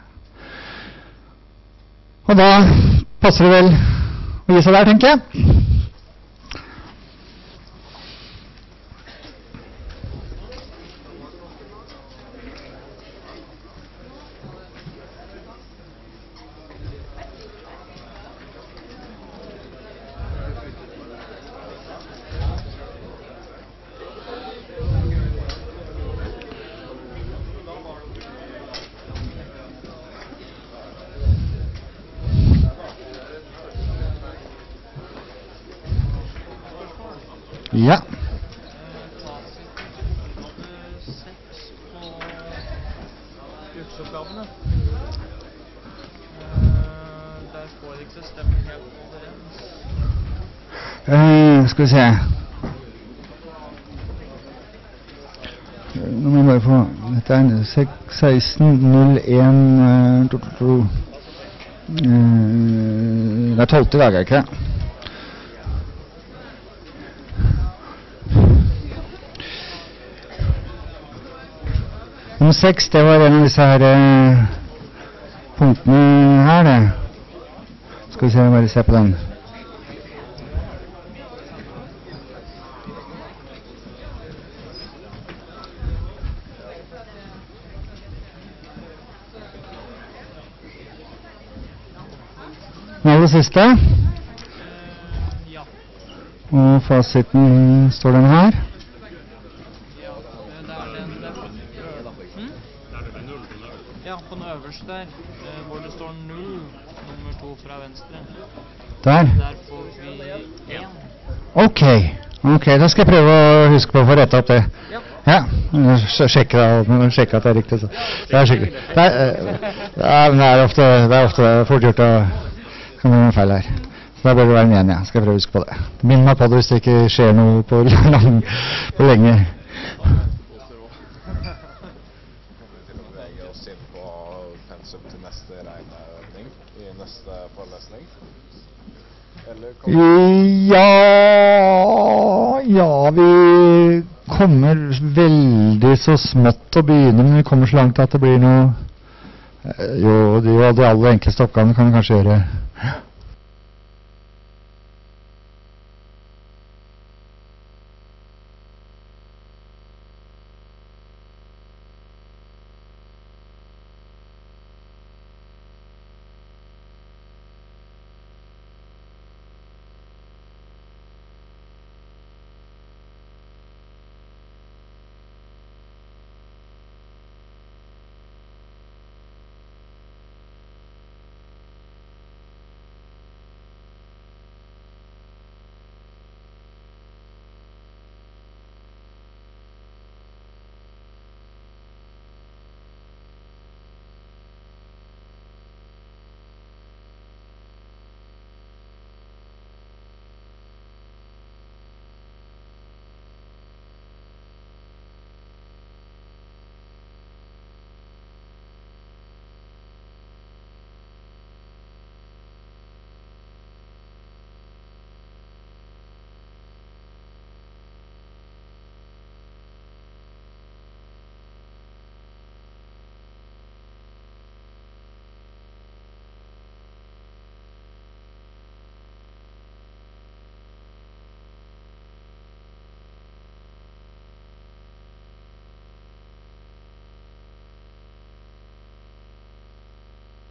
Og da passer det vel å gi seg der, tenker jeg. Ja. Uh, skal vi se. Nå må jeg bare få, dette er seksten null en, uh, det er tolvte dager, ikke det? Nummer seks, det var en av disse her eh, punktene her, det. Skal vi se, bare se på den. Den aller siste. Og fasiten står den her. Ja, på den øverste der, hvor det står null, nummer to fra venstre. Der? Der får vi én. Ok, ok, da skal jeg prøve å huske på å få rettet opp det. Ja. Ja, sjekke, sjekke at det er riktig. Så. Det er skikkelig. Det er, ja, men det er ofte, det er ofte fort gjort å komme med feil her. Så da bør det være en igjen, ja. Skal jeg prøve å huske på det. Minn meg på det hvis det ikke skjer noe på, lang, på lenge. Ja, ja, vi kommer veldig så smått å begynne, men vi kommer så langt at det blir noe, jo, de, de aller enkleste oppgavene kan vi kanskje gjøre.